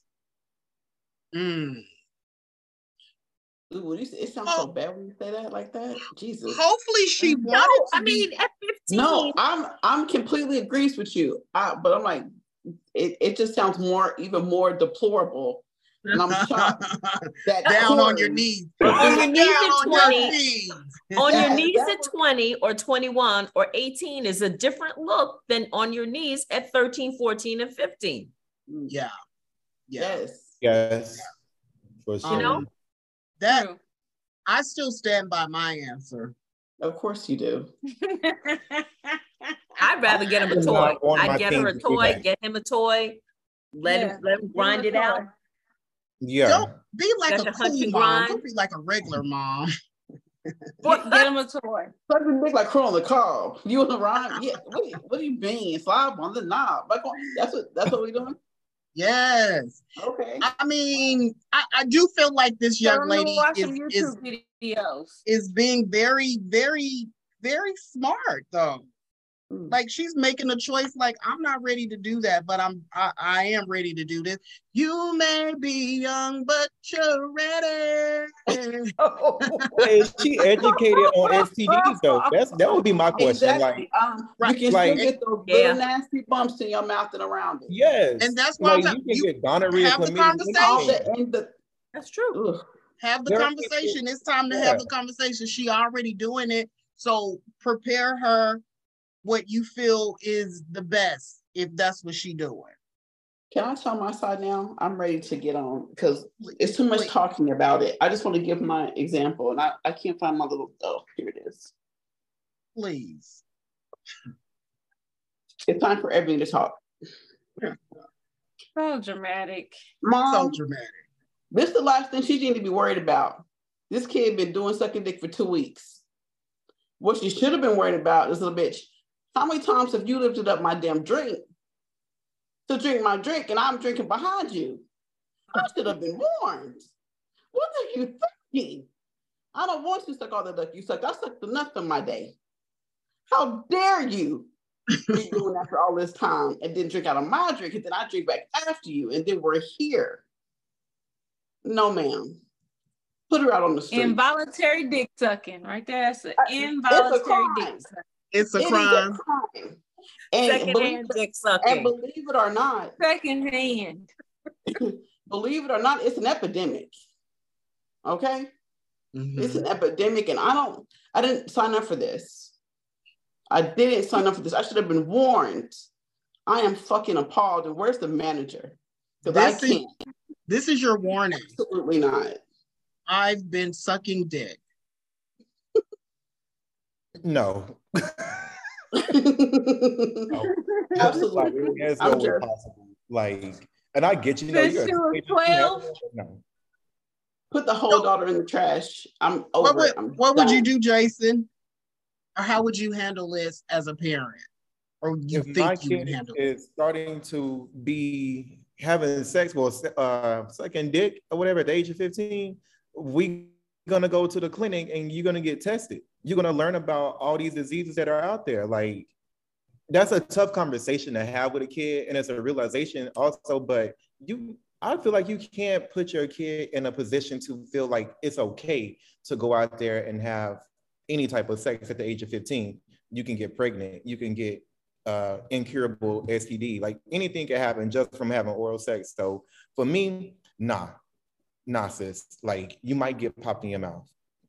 Mm. Ooh, it sounds so bad when you say that like that. Jesus. Hopefully she no, wanted to I mean, at fifteen. No, I'm I'm completely agrees with you. I, but I'm like, it, it just sounds more, even more deplorable. And I'm shocked that down on your knees. On your knees at twenty. Your knees. On yes, your knees at was, twenty or twenty-one or eighteen is a different look than on your knees at thirteen, fourteen, and fifteen. Yeah. Yes. Yes. For sure. You know? that True. I still stand by my answer. Of course you do. I'd rather get him a I do toy. not want my I'd get her king a to do toy, that. get him a toy, let Yeah, him let him give him grind a it out. toy. Yeah. Don't be like Let a your hunch cool and mom. grind. Don't be like a regular mom. Get, get him a toy. Suck the dick like Crow on the cob. You in the rhyme? Yeah. What do you, what do you mean? Slide on the knob. Like, that's what that's what we doing. Yes. Okay. I mean, I, I do feel like this Tell young him to lady watch is, some is YouTube videos. is being very, very, very smart though. Mm. Like she's making a choice. Like I'm not ready to do that, but I'm I, I am ready to do this. You may be young, but you're ready. Is she educated on S T Ds though? That's that would be my question. Exactly. Like, um, right, you can like- still get those Yeah. little nasty bumps in your mouth and around it. yes. And that's why I'm like saying, you can you get gonorrhea, have the chlamydia, conversation. All anything. the and the That's true. ugh. Have the There are conversation. people- It's time to yeah. have the conversation. She already doing it. So prepare her what you feel is the best if that's what she doing. Can I tell my side now? I'm ready to get on because it's too much Please. talking about it. I just want to give my example, and I, I can't find my little. Oh, here it is. Please. It's time for everything to talk. So dramatic. Mom, So dramatic. this is the last thing she need to be worried about. This kid been doing sucking dick for two weeks. What she should have been worried about is, little bitch, how many times have you lifted up my damn drink to drink my drink and I'm drinking behind you? I should have been warned. What are you thinking? I don't want you to suck all the duck you suck. I sucked enough in my day. How dare you be doing after all this time and then drink out of my drink and then I drink back after you and then we're here. No, ma'am. Put her out on the street. Involuntary dick sucking, right there. That's an Uh, involuntary dick crime. sucking. It's a It is crime. crime. And believe, Secondhand dick and sucking. believe it or not, Second hand. believe it or not, it's an epidemic. Okay? Mhm. It's an epidemic, and I don't, I didn't sign up for this. I didn't sign up for this. I should have been warned. I am fucking appalled. And where's the manager? Because I This is- can't. This is your warning. Absolutely not. I've been sucking dick. No. Absolutely. Like, there's no I'm way just- possible. Like, and I get you know Since you're she was you have- twelve? No. Put the whole daughter in the trash. I'm over What would it. I'm what would you done. do, Jason? Or how would you handle this as a parent? Or you If my think you would kid handle it? is starting to be having sex, well, uh, sucking dick or whatever at the age of fifteen, we gonna go to the clinic and you're gonna get tested. You're gonna learn about all these diseases that are out there. Like, that's a tough conversation to have with a kid, and it's a realization also. But you, I feel like you can't put your kid in a position to feel like it's okay to go out there and have any type of sex at the age of fifteen. You can get pregnant. You can get uh, incurable S T D. Like anything can happen just from having oral sex. So for me, nah, nah, sis. Like you might get popped in your mouth.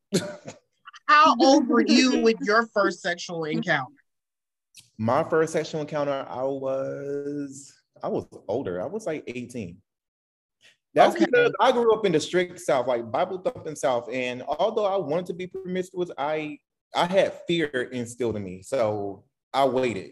How old were you with your first sexual encounter? My first sexual encounter, I was, I was older. I was like eighteen. That's Okay. because I grew up in the strict South, like Bible thumping South. And although I wanted to be promiscuous, I I had fear instilled in me. So I waited.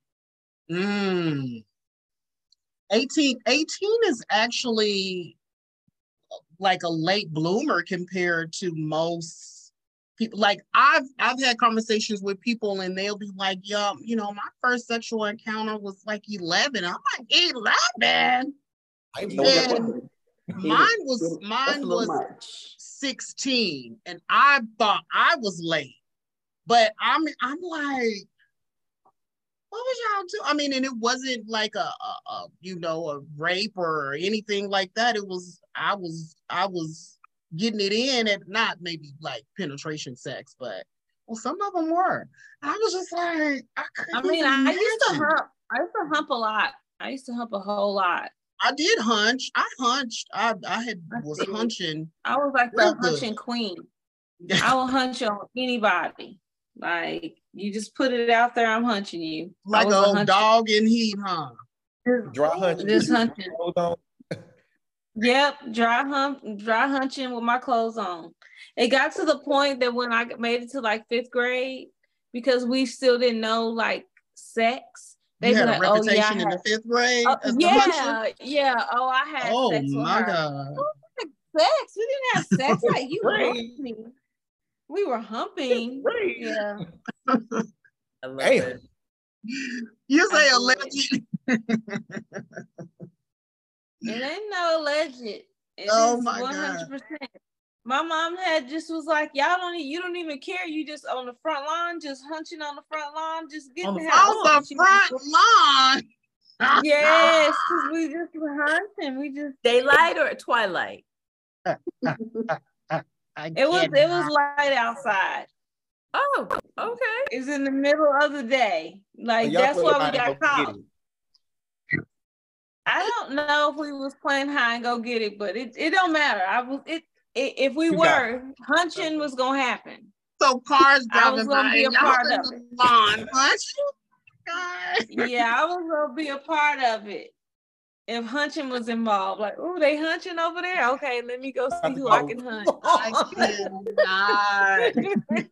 Mm. eighteen, eighteen is actually like a late bloomer compared to most people. Like I've I've had conversations with people and they'll be like, "Yo, you know, my first sexual encounter was like eleven." I'm like, eleven? I No, know that And wasn't. Mine was That's mine a little was much. sixteen, and I thought I was late. But I'm I'm like, what was y'all do? I mean, and it wasn't like a, a, a you know a rape or anything like that. It was I was I was getting it in at not maybe like penetration sex, but well, some of them were. I was just like, I couldn't. I mean, even I used to imagine. hump. I used to hump a lot. I used to hump a whole lot. I did hunch. I hunched. I I had I was did. hunching. I was like Real the good. hunching queen. I will hunch on anybody. Like you just put it out there, I'm hunching you. I Like was a a old huncher. dog in heat, huh? dry hunch. Just hunching. Hold on. Yep, dry hump, dry hunching with my clothes on. It got to the point that when I made it to like fifth grade, because we still didn't know like sex, You they'd be had a like, "Oh yeah, I reputation in had, the fifth grade oh, as the hunter? yeah, yeah, oh I had Oh sex with my her." God. Sex? We didn't have sex. Like you Great. humped me. We were humping. Great. Yeah. I love Damn. it. You say I alleged. It ain't no alleged. It Oh is my one God. hundred percent. My mom had just was like, y'all don't, you don't even care. You just on the front lawn, just hunching on the front lawn, just get On the the hell On on. the She front was- lawn. Yes, because we just were hunting. We just Daylight or twilight? I it was it was cannot. light outside. Oh, okay. It was in the middle of the day. Like Y'all that's play why we hide and got go get caught. it. I don't know if we was playing high and go get it, but it, it don't matter. I was it, it if we You got were hunching was gonna happen. So cars I was driving gonna by be a and y'all part in of the it. lawn. What? God. Yeah, I was gonna be a part of it if hunching was involved. Like, oh, they hunching over there. Okay, let me go see who I can hunt. I cannot.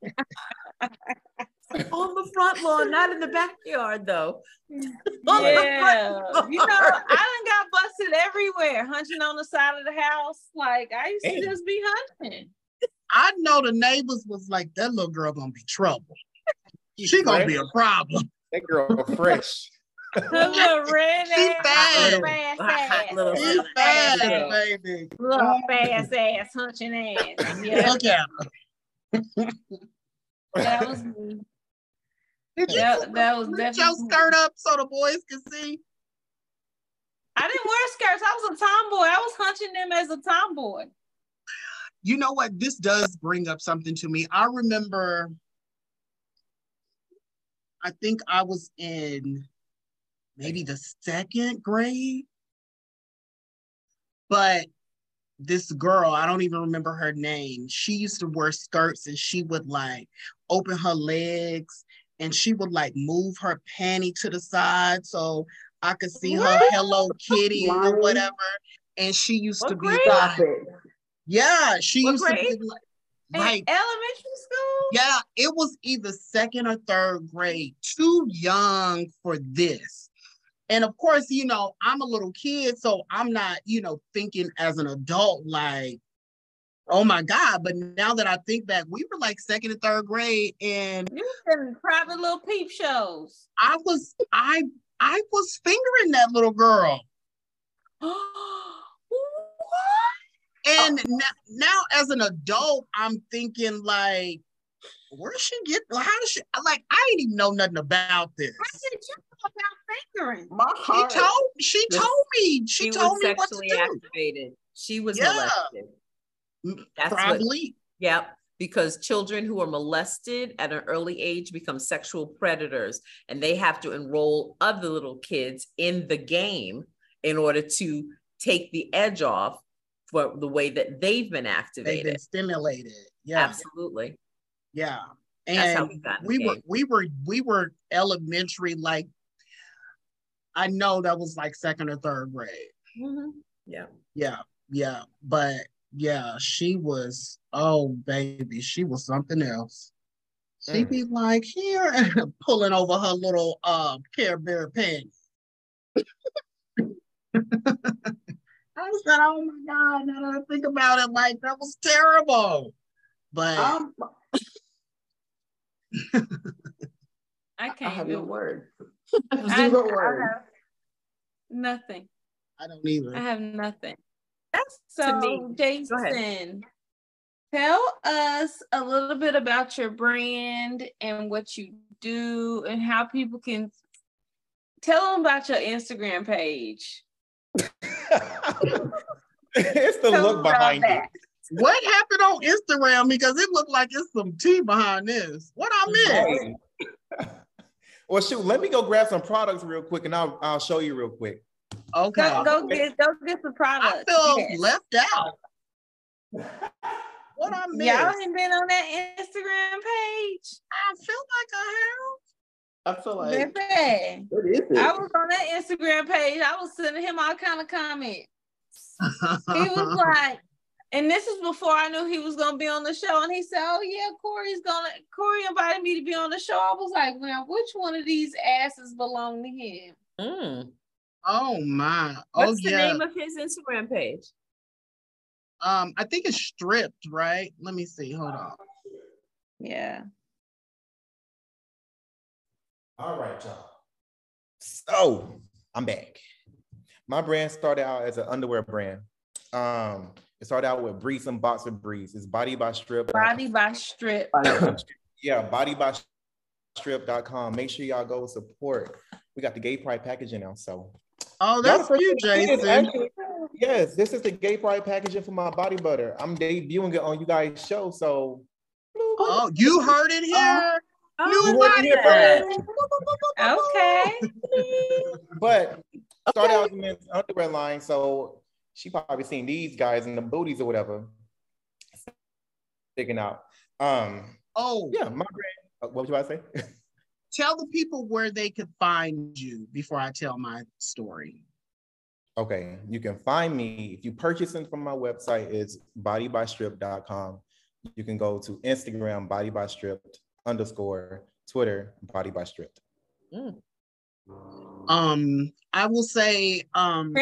On the front lawn, not in the backyard though. Yeah, you know, I done got busted everywhere, hunching on the side of the house. Like I used to Damn. just be hunting. I know the neighbors was like, that little girl gonna be trouble. She gonna be a problem. That girl fresh. Her little red She ass, fast. little fast Hot, hot ass, little She's fast fast, girl. baby. little fast ass hunching ass. Yeah, Look at her. that was me. Did you That, that was lift your definitely. skirt up so the boys can see? I didn't wear skirts. I was a tomboy. I was hunching them as a tomboy. You know what? This does bring up something to me. I remember, I think I was in maybe the second grade, but this girl, I don't even remember her name. She used to wear skirts and she would like open her legs and she would like move her panty to the side so I could see her Hello Kitty or whatever. And she used What to be grade? like, Stop it. yeah, she What used to grade? be like, In like, elementary school? yeah, it was either second or third grade, too young for this. And of course, you know, I'm a little kid, so I'm not, you know, thinking as an adult, like, oh my God. But now that I think back, we were like second and third grade, and You was in private little peep shows. I was, I, I was fingering that little girl. What? And now, now as an adult, I'm thinking like, where she get, how does she, like, I didn't even know nothing about this. How did you know about fingering? My She heart. told, she This- told me, she, She told was me what to sexually do. activated. She was Yeah. molested. That's what- Probably. Yep. Because children who are molested at an early age become sexual predators, and they have to enroll other little kids in the game in order to take the edge off for the way that they've been They've activated. been stimulated. Yeah. Absolutely. Yeah. That's how And we got in the we were game. we were we were elementary, like I know that was like second or third grade. Mhm. Yeah. Yeah, yeah. But yeah, she was, oh baby, she was something else. She'd Mm. be like here and pulling over her little uh Care Bear pants. I said, oh my God, now that I think about it, like that was terrible. But Um, I I can't have do no it. word. I, Zero I word. have nothing. I don't either. I have nothing. That's So, to me. Go ahead. Jason, tell us a little bit about your brand and what you do and how people can tell them about your Instagram page. It's the Tell look them about behind that. it. What happened on Instagram? Because it looked like it's some tea behind this. What I missed? Hey. Well, shoot, let me go grab some products real quick and I'll I'll show you real quick. Okay. Go, go get go get the I product. feel Yes. left out. What I missed? Y'all ain't been on that Instagram page. I feel like I I feel like, Baby, what is it? I was on that Instagram page. I was sending him all kind of comments. He was like, and this is before I knew he was gonna be on the show. And he said, "Oh yeah, Corey's gonna Corey invited me to be on the show." I was like, "Well, which one of these asses belong to him?" Mm. Oh my. What's oh the yeah. name of his Instagram page? Um, I think it's Stripped, right? Let me see. Hold on. Yeah. All right, y'all. So I'm back. My brand started out as an underwear brand. Um, it started out with Breeze and Boxer Breeze. It's Body by Strip. Body by Strip. Yeah, body by strip dot com. Make sure y'all go support. We got the gay pride packaging now. So Oh, that's you, Jason. Actually, yes, this is the gay pride packaging for my body butter. I'm debuting it on you guys' show. So oh, you heard it here. Oh, New you heard it here body. Okay. But started out with the men's underwear line. So she probably seen these guys in the booties or whatever sticking out. Um, oh, yeah, my brand. What was you about to say? Tell the people where they could find you before I tell my story. Okay, you can find me if you purchase it from my website. It's body by strip dot com. You can go to Instagram, body by stripped underscore, Twitter, body by stripped. Mm. Um, I will say, um,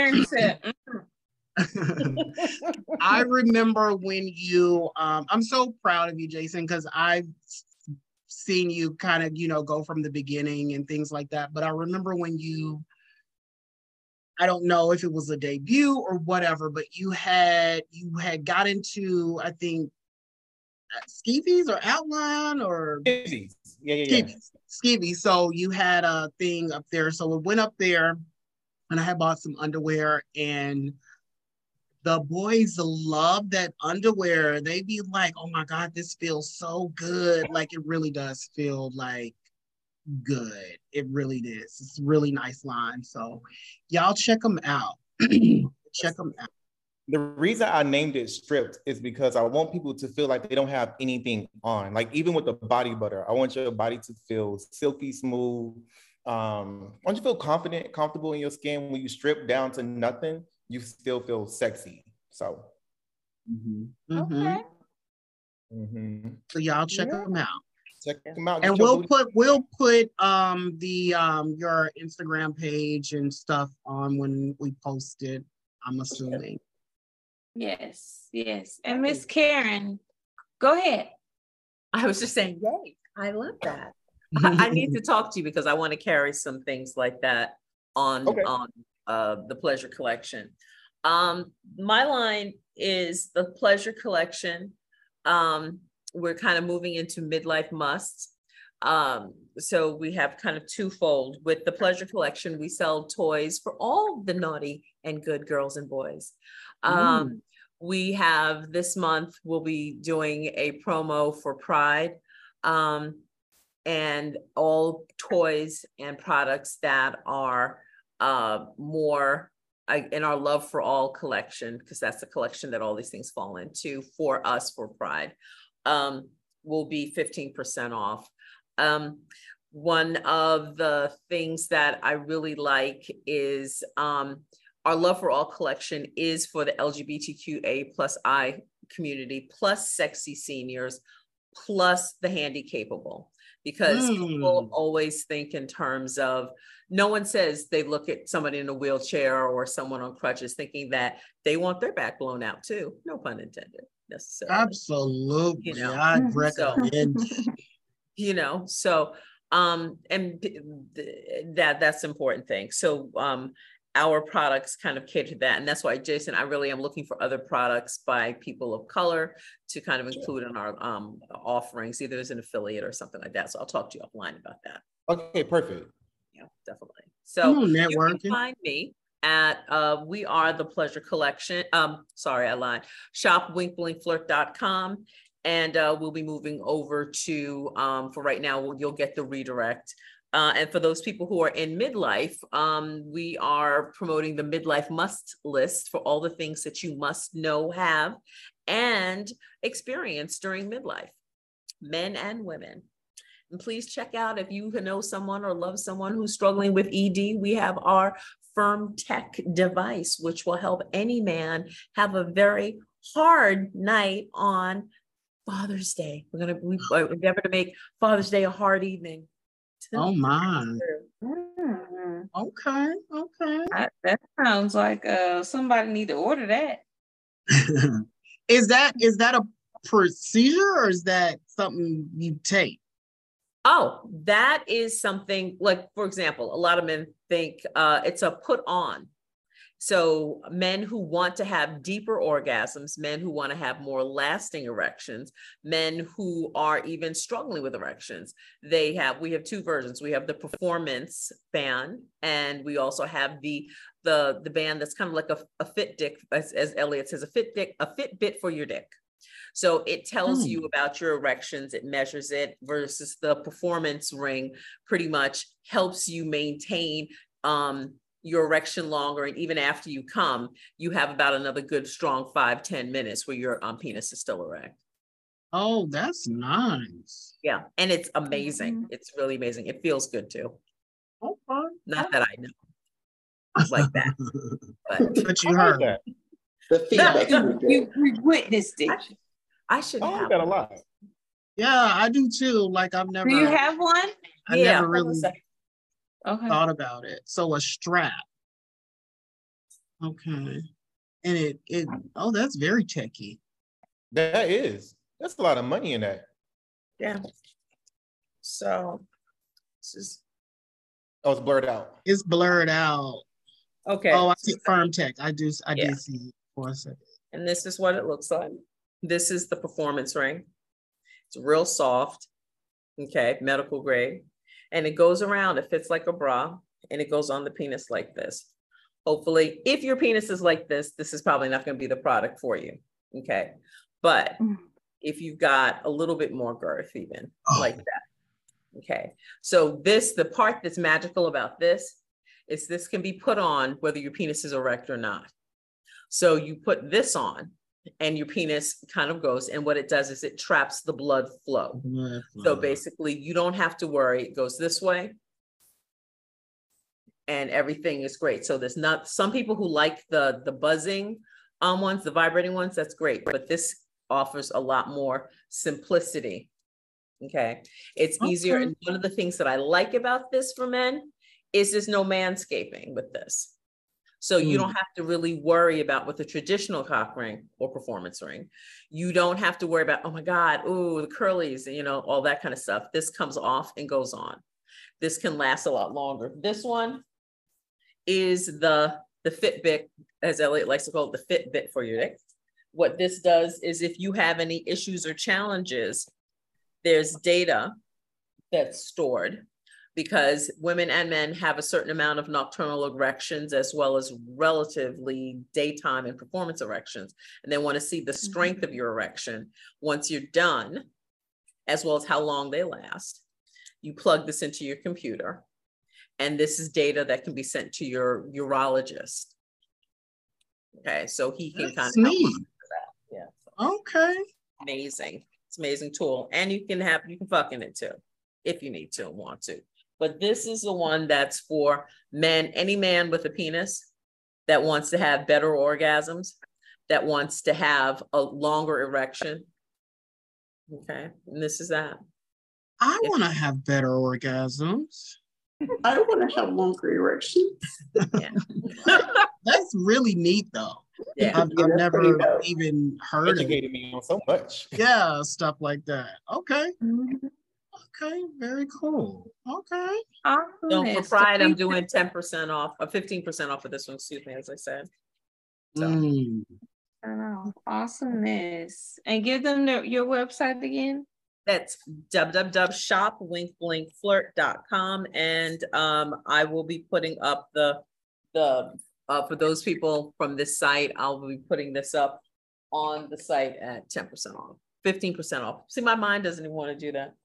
I remember when you, um, I'm so proud of you, Jason, because I've seen you kind of, you know, go from the beginning and things like that. But I remember when you, I don't know if it was a debut or whatever, but you had, you had got into, I think, Skeevies or Outline or Skeevies. Yeah, yeah, yeah. Skeevies. Skeevies. So you had a thing up there. So it went up there and I had bought some underwear and the boys love that underwear. They be like, oh my God, this feels so good. Like it really does feel like good. It really is. It's a really nice line. So y'all check them out. Check them out. The reason I named it Stripped is because I want people to feel like they don't have anything on. Like even with the body butter, I want your body to feel silky smooth. Um, I want you to feel confident, comfortable in your skin. When you strip down to nothing, you still feel sexy. So, mm-hmm. Okay. Mm-hmm. So y'all check yeah. them out. Check them out. And we'll put we'll put um the um your Instagram page and stuff on when we post it. I'm assuming. Yes, yes. And Miss Karen, go ahead. I was just saying, yay! I love that. I, I need to talk to you because I want to carry some things like that on okay. on uh, the Pleasure Collection. Um, my line is the Pleasure Collection. Um, we're kind of moving into midlife musts. Um, so we have kind of twofold. With the Pleasure Collection, we sell toys for all the naughty and good girls and boys. Um, mm. We have this month, we'll be doing a promo for Pride. Um, and all toys and products that are uh, more uh, in our Love for All collection, because that's the collection that all these things fall into for us for Pride, um, will be fifteen percent off. Um, one of the things that I really like is um, our Love for All collection is for the L G B T Q A plus I community, plus sexy seniors, plus the handy capable. Because mm. people always think in terms of, no one says they look at somebody in a wheelchair or someone on crutches thinking that they want their back blown out too. No pun intended, necessarily. Absolutely. You know, I recommend. So, you know, so, um, and that that's an important thing. So, um, our products kind of cater to that. And that's why, Jason, I really am looking for other products by people of color to kind of include in our um, offerings, either as an affiliate or something like that. So I'll talk to you offline about that. Okay, perfect. Yeah, definitely. So you can find me at, uh, we are the Pleasure Collection. Um, sorry, I lied. shop wink blink flirt dot com. And uh, we'll be moving over to, um, for right now, you'll get the redirect. Uh, and for those people who are in midlife, um, we are promoting the Midlife Must list for all the things that you must know, have, and experience during midlife, men and women. And please check out if you know someone or love someone who's struggling with E D. We have our FirmTech device, which will help any man have a very hard night on Father's Day. We're gonna we endeavor to make Father's Day a hard evening. Oh my. Mm. Okay, okay. That, that sounds like uh somebody need to order that. Is that is that a procedure or is that something you take? Oh, that is something like, for example, a lot of men think uh, it's a put on. So men who want to have deeper orgasms, men who want to have more lasting erections, men who are even struggling with erections, they have, we have two versions. We have the performance band, and we also have the the the band that's kind of like a, a fit dick, as, as Elliot says, a fit dick, a Fitbit for your dick. So it tells Hmm. you about your erections, it measures it, versus the performance ring pretty much helps you maintain um, your erection longer. And even after you come, you have about another good strong five, ten minutes where your um, penis is still erect. Oh, that's nice. Yeah. And it's amazing. Mhm. It's really amazing. It feels good too. Okay. Not that I know like that, but But I you like heard. that. The No, feedback. You, you, we witnessed it. I should, I should I like have that a one. lot. Yeah, I do too. Like I've never Do you have one? I Yeah, never hold on a really second. Okay. thought about it. So a strap. Okay. And it it oh, that's very techy. That is. That's a lot of money in that. Yeah. So this is Oh, it's blurred out. It's blurred out. okay. Oh, I see FirmTech. I do I Yeah. did see it for a second. And this is what it looks like. This is the performance ring. It's real soft, okay, medical grade. And it goes around, it fits like a bra, and it goes on the penis like this. Hopefully, if your penis is like this, this is probably not going to be the product for you, okay? But Mm. if you've got a little bit more girth even, Oh. like that, okay? So this, the part that's magical about this is this can be put on whether your penis is erect or not. So you put this on and your penis kind of goes, and what it does is it traps the blood flow. Blood So flow. basically you don't have to worry, it goes this way and everything is great. So there's not, some people who like the, the buzzing um, ones, the vibrating ones, that's great, but this offers a lot more simplicity, okay? It's easier, Okay. and one of the things that I like about this for men is there's no manscaping with this. So you Mm. don't have to really worry about with a traditional cock ring or performance ring. You don't have to worry about, oh my God, ooh, the curlies, you know, all that kind of stuff. This comes off and goes on. This can last a lot longer. This one is the, the Fitbit, as Elliot likes to call it, the Fitbit for your dick. What this does is if you have any issues or challenges, there's data that's stored, because women and men have a certain amount of nocturnal erections as well as relatively daytime and performance erections. And they want to see the strength of your erection once you're done, as well as how long they last. You plug this into your computer, and this is data that can be sent to your urologist. Okay, so he can That's kind of help neat. monitor that. Yeah, Okay. amazing. It's an amazing tool, and you can have, you can fuck in it too, if you need to and want to. But this is the one that's for men, any man with a penis that wants to have better orgasms, that wants to have a longer erection. Okay, and this is that. I If- want to have better orgasms. I want to have longer erections. Yeah. That's really neat though. Yeah. I've, Yeah, I've that's pretty never dope. even heard of it. Educated me on so much. Yeah, stuff like that. Okay. Mhm. Okay. Very cool. Okay. So for Awesomeness. Pride, I'm doing ten percent off, or fifteen percent off of this one, excuse me, as I said. So. Mm. I know. Awesomeness. And give them their, your website again. That's w w w dot shop wink blink flirt dot com, and um, I will be putting up the the uh, for those people from this site. I'll be putting this up on the site at ten percent off, fifteen percent off. See, my mind doesn't even want to do that.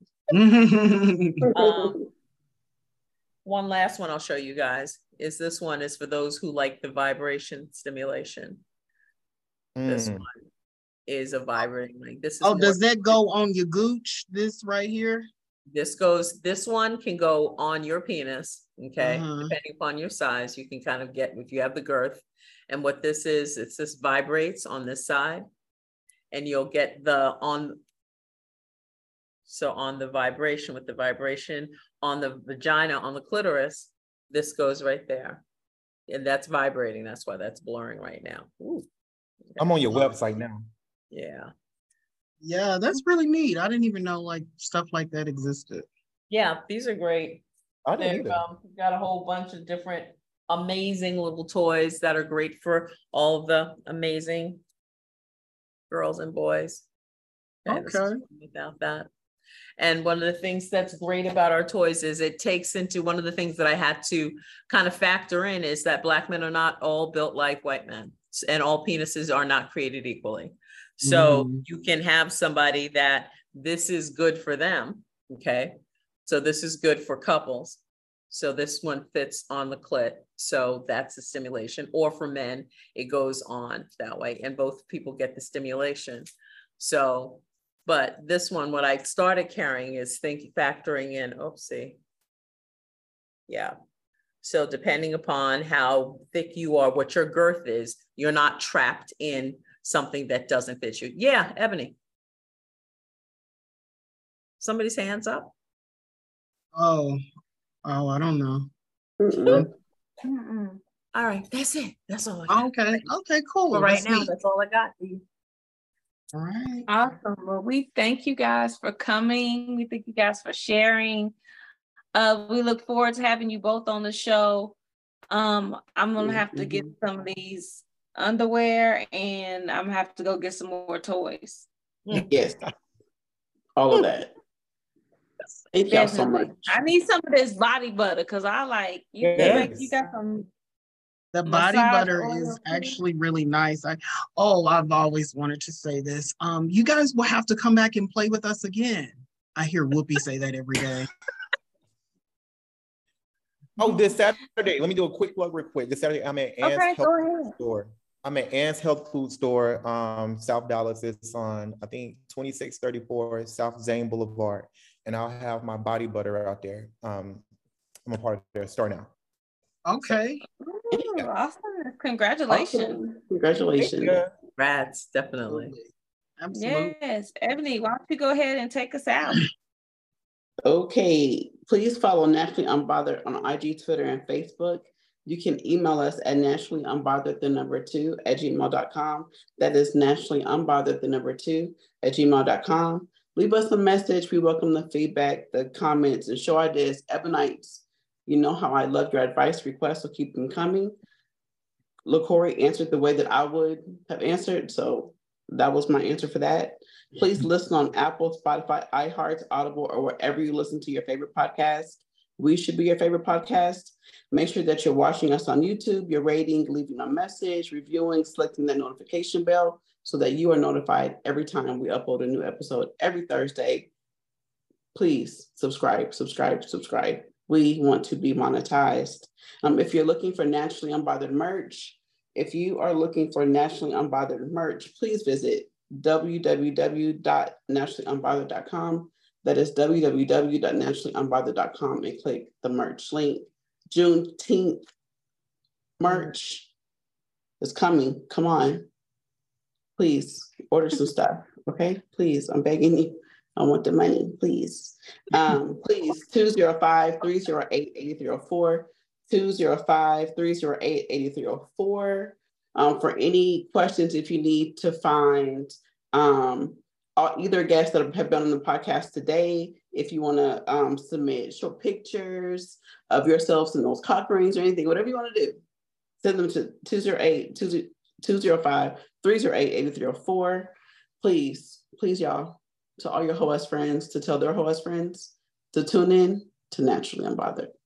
Um, one last one I'll show you guys is this one is for those who like the vibration stimulation. This Mm. one is a vibrating ring. This is Oh, more- does that go on your gooch? This right here? This goes, this one can go on your penis, okay? Uh-huh. Depending upon your size, you can kind of get, if you have the girth. And what this is, it's this vibrates on this side, and you'll get the on, so on the vibration, with the vibration on the vagina, on the clitoris, this goes right there. And that's vibrating. That's why that's blurring right now. Ooh. Okay. I'm on your website now. Yeah. Yeah, that's really neat. I didn't even know like stuff like that existed. Yeah, these are great. I didn't They've either. um, got a whole bunch of different amazing little toys that are great for all of the amazing girls and boys. Okay. Without that. And one of the things that's great about our toys is it takes into one of the things that I had to kind of factor in is that Black men are not all built like white men, and all penises are not created equally. So mm-hmm. you can have somebody that this is good for them. Okay. So this is good for couples. So this one fits on the clit. So that's the stimulation. Or for men, it goes on that way, and both people get the stimulation. So, but this one, what I started carrying is thinking, factoring in, oopsie. Yeah. So depending upon how thick you are, what your girth is, you're not trapped in something that doesn't fit you. Yeah, Ebony. Somebody's hands up. Oh, oh, I don't know. Mm-mm. Mm-mm. All right, that's it. That's all I got. Okay, okay, cool. But right that's now, neat. That's all I got for you. All right. Awesome. Well, we thank you guys for coming. We thank you guys for sharing. Uh, we look forward to having you both on the show. Um, I'm gonna have to get some of these underwear, and I'm gonna have to go get some more toys. Yes, all of that. Thank y'all so much. I need some of this body butter because I like you. Yes. Like you got some. The body butter is actually really nice. I oh, I've always wanted to say this. Um, you guys will have to come back and play with us again. I hear Whoopi say that every day. Oh, this Saturday, let me do a quick plug real quick. This Saturday, I'm at Ann's okay, Health Food Store. I'm at Ann's Health Food Store, um, South Dallas. It's on, I think, twenty-six thirty-four South Zane Boulevard. And I'll have my body butter out there. Um, I'm a part of their store now. Okay. Ooh, awesome. Congratulations. Awesome. Congratulations. Rats, definitely. Absolutely. Yes. Ebony, why don't you go ahead and take us out? Okay. Please follow Naturally Unbothered on I G, Twitter, and Facebook. You can email us at naturally unbothered, the number two, at gmail dot com. That is naturally unbothered, the number two, at gmail dot com. Leave us a message. We welcome the feedback, the comments, and show ideas. Ebonites, you know how I love your advice requests, so keep them coming. LaCorey answered the way that I would have answered, so that was my answer for that. Please listen on Apple, Spotify, iHeart, Audible, or wherever you listen to your favorite podcast. We should be your favorite podcast. Make sure that you're watching us on YouTube, you're rating, leaving a message, reviewing, selecting that notification bell so that you are notified every time we upload a new episode every Thursday. Please subscribe, subscribe, subscribe. We want to be monetized. Um, if you're looking for Naturally Unbothered merch, if you are looking for Naturally Unbothered merch, please visit w w w dot naturally unbothered dot com. That is w w w dot naturally unbothered dot com, and click the merch link. Juneteenth merch is coming. Come on. Please order some stuff. Okay? Please, I'm begging you. I want the money, please. Um, please, two zero five, three zero eight, eight three zero four, two zero five, three zero eight, eight three zero four. Um, for any questions, if you need to find um, either guests that have been on the podcast today, if you want to um, submit short pictures of yourselves in those cock rings or anything, whatever you want to do, send them to two zero eight, two zero five, three zero eight, eight three zero four. Please, please, y'all, to all your H O S friends, to tell their H O S friends to tune in to Naturally Unbothered.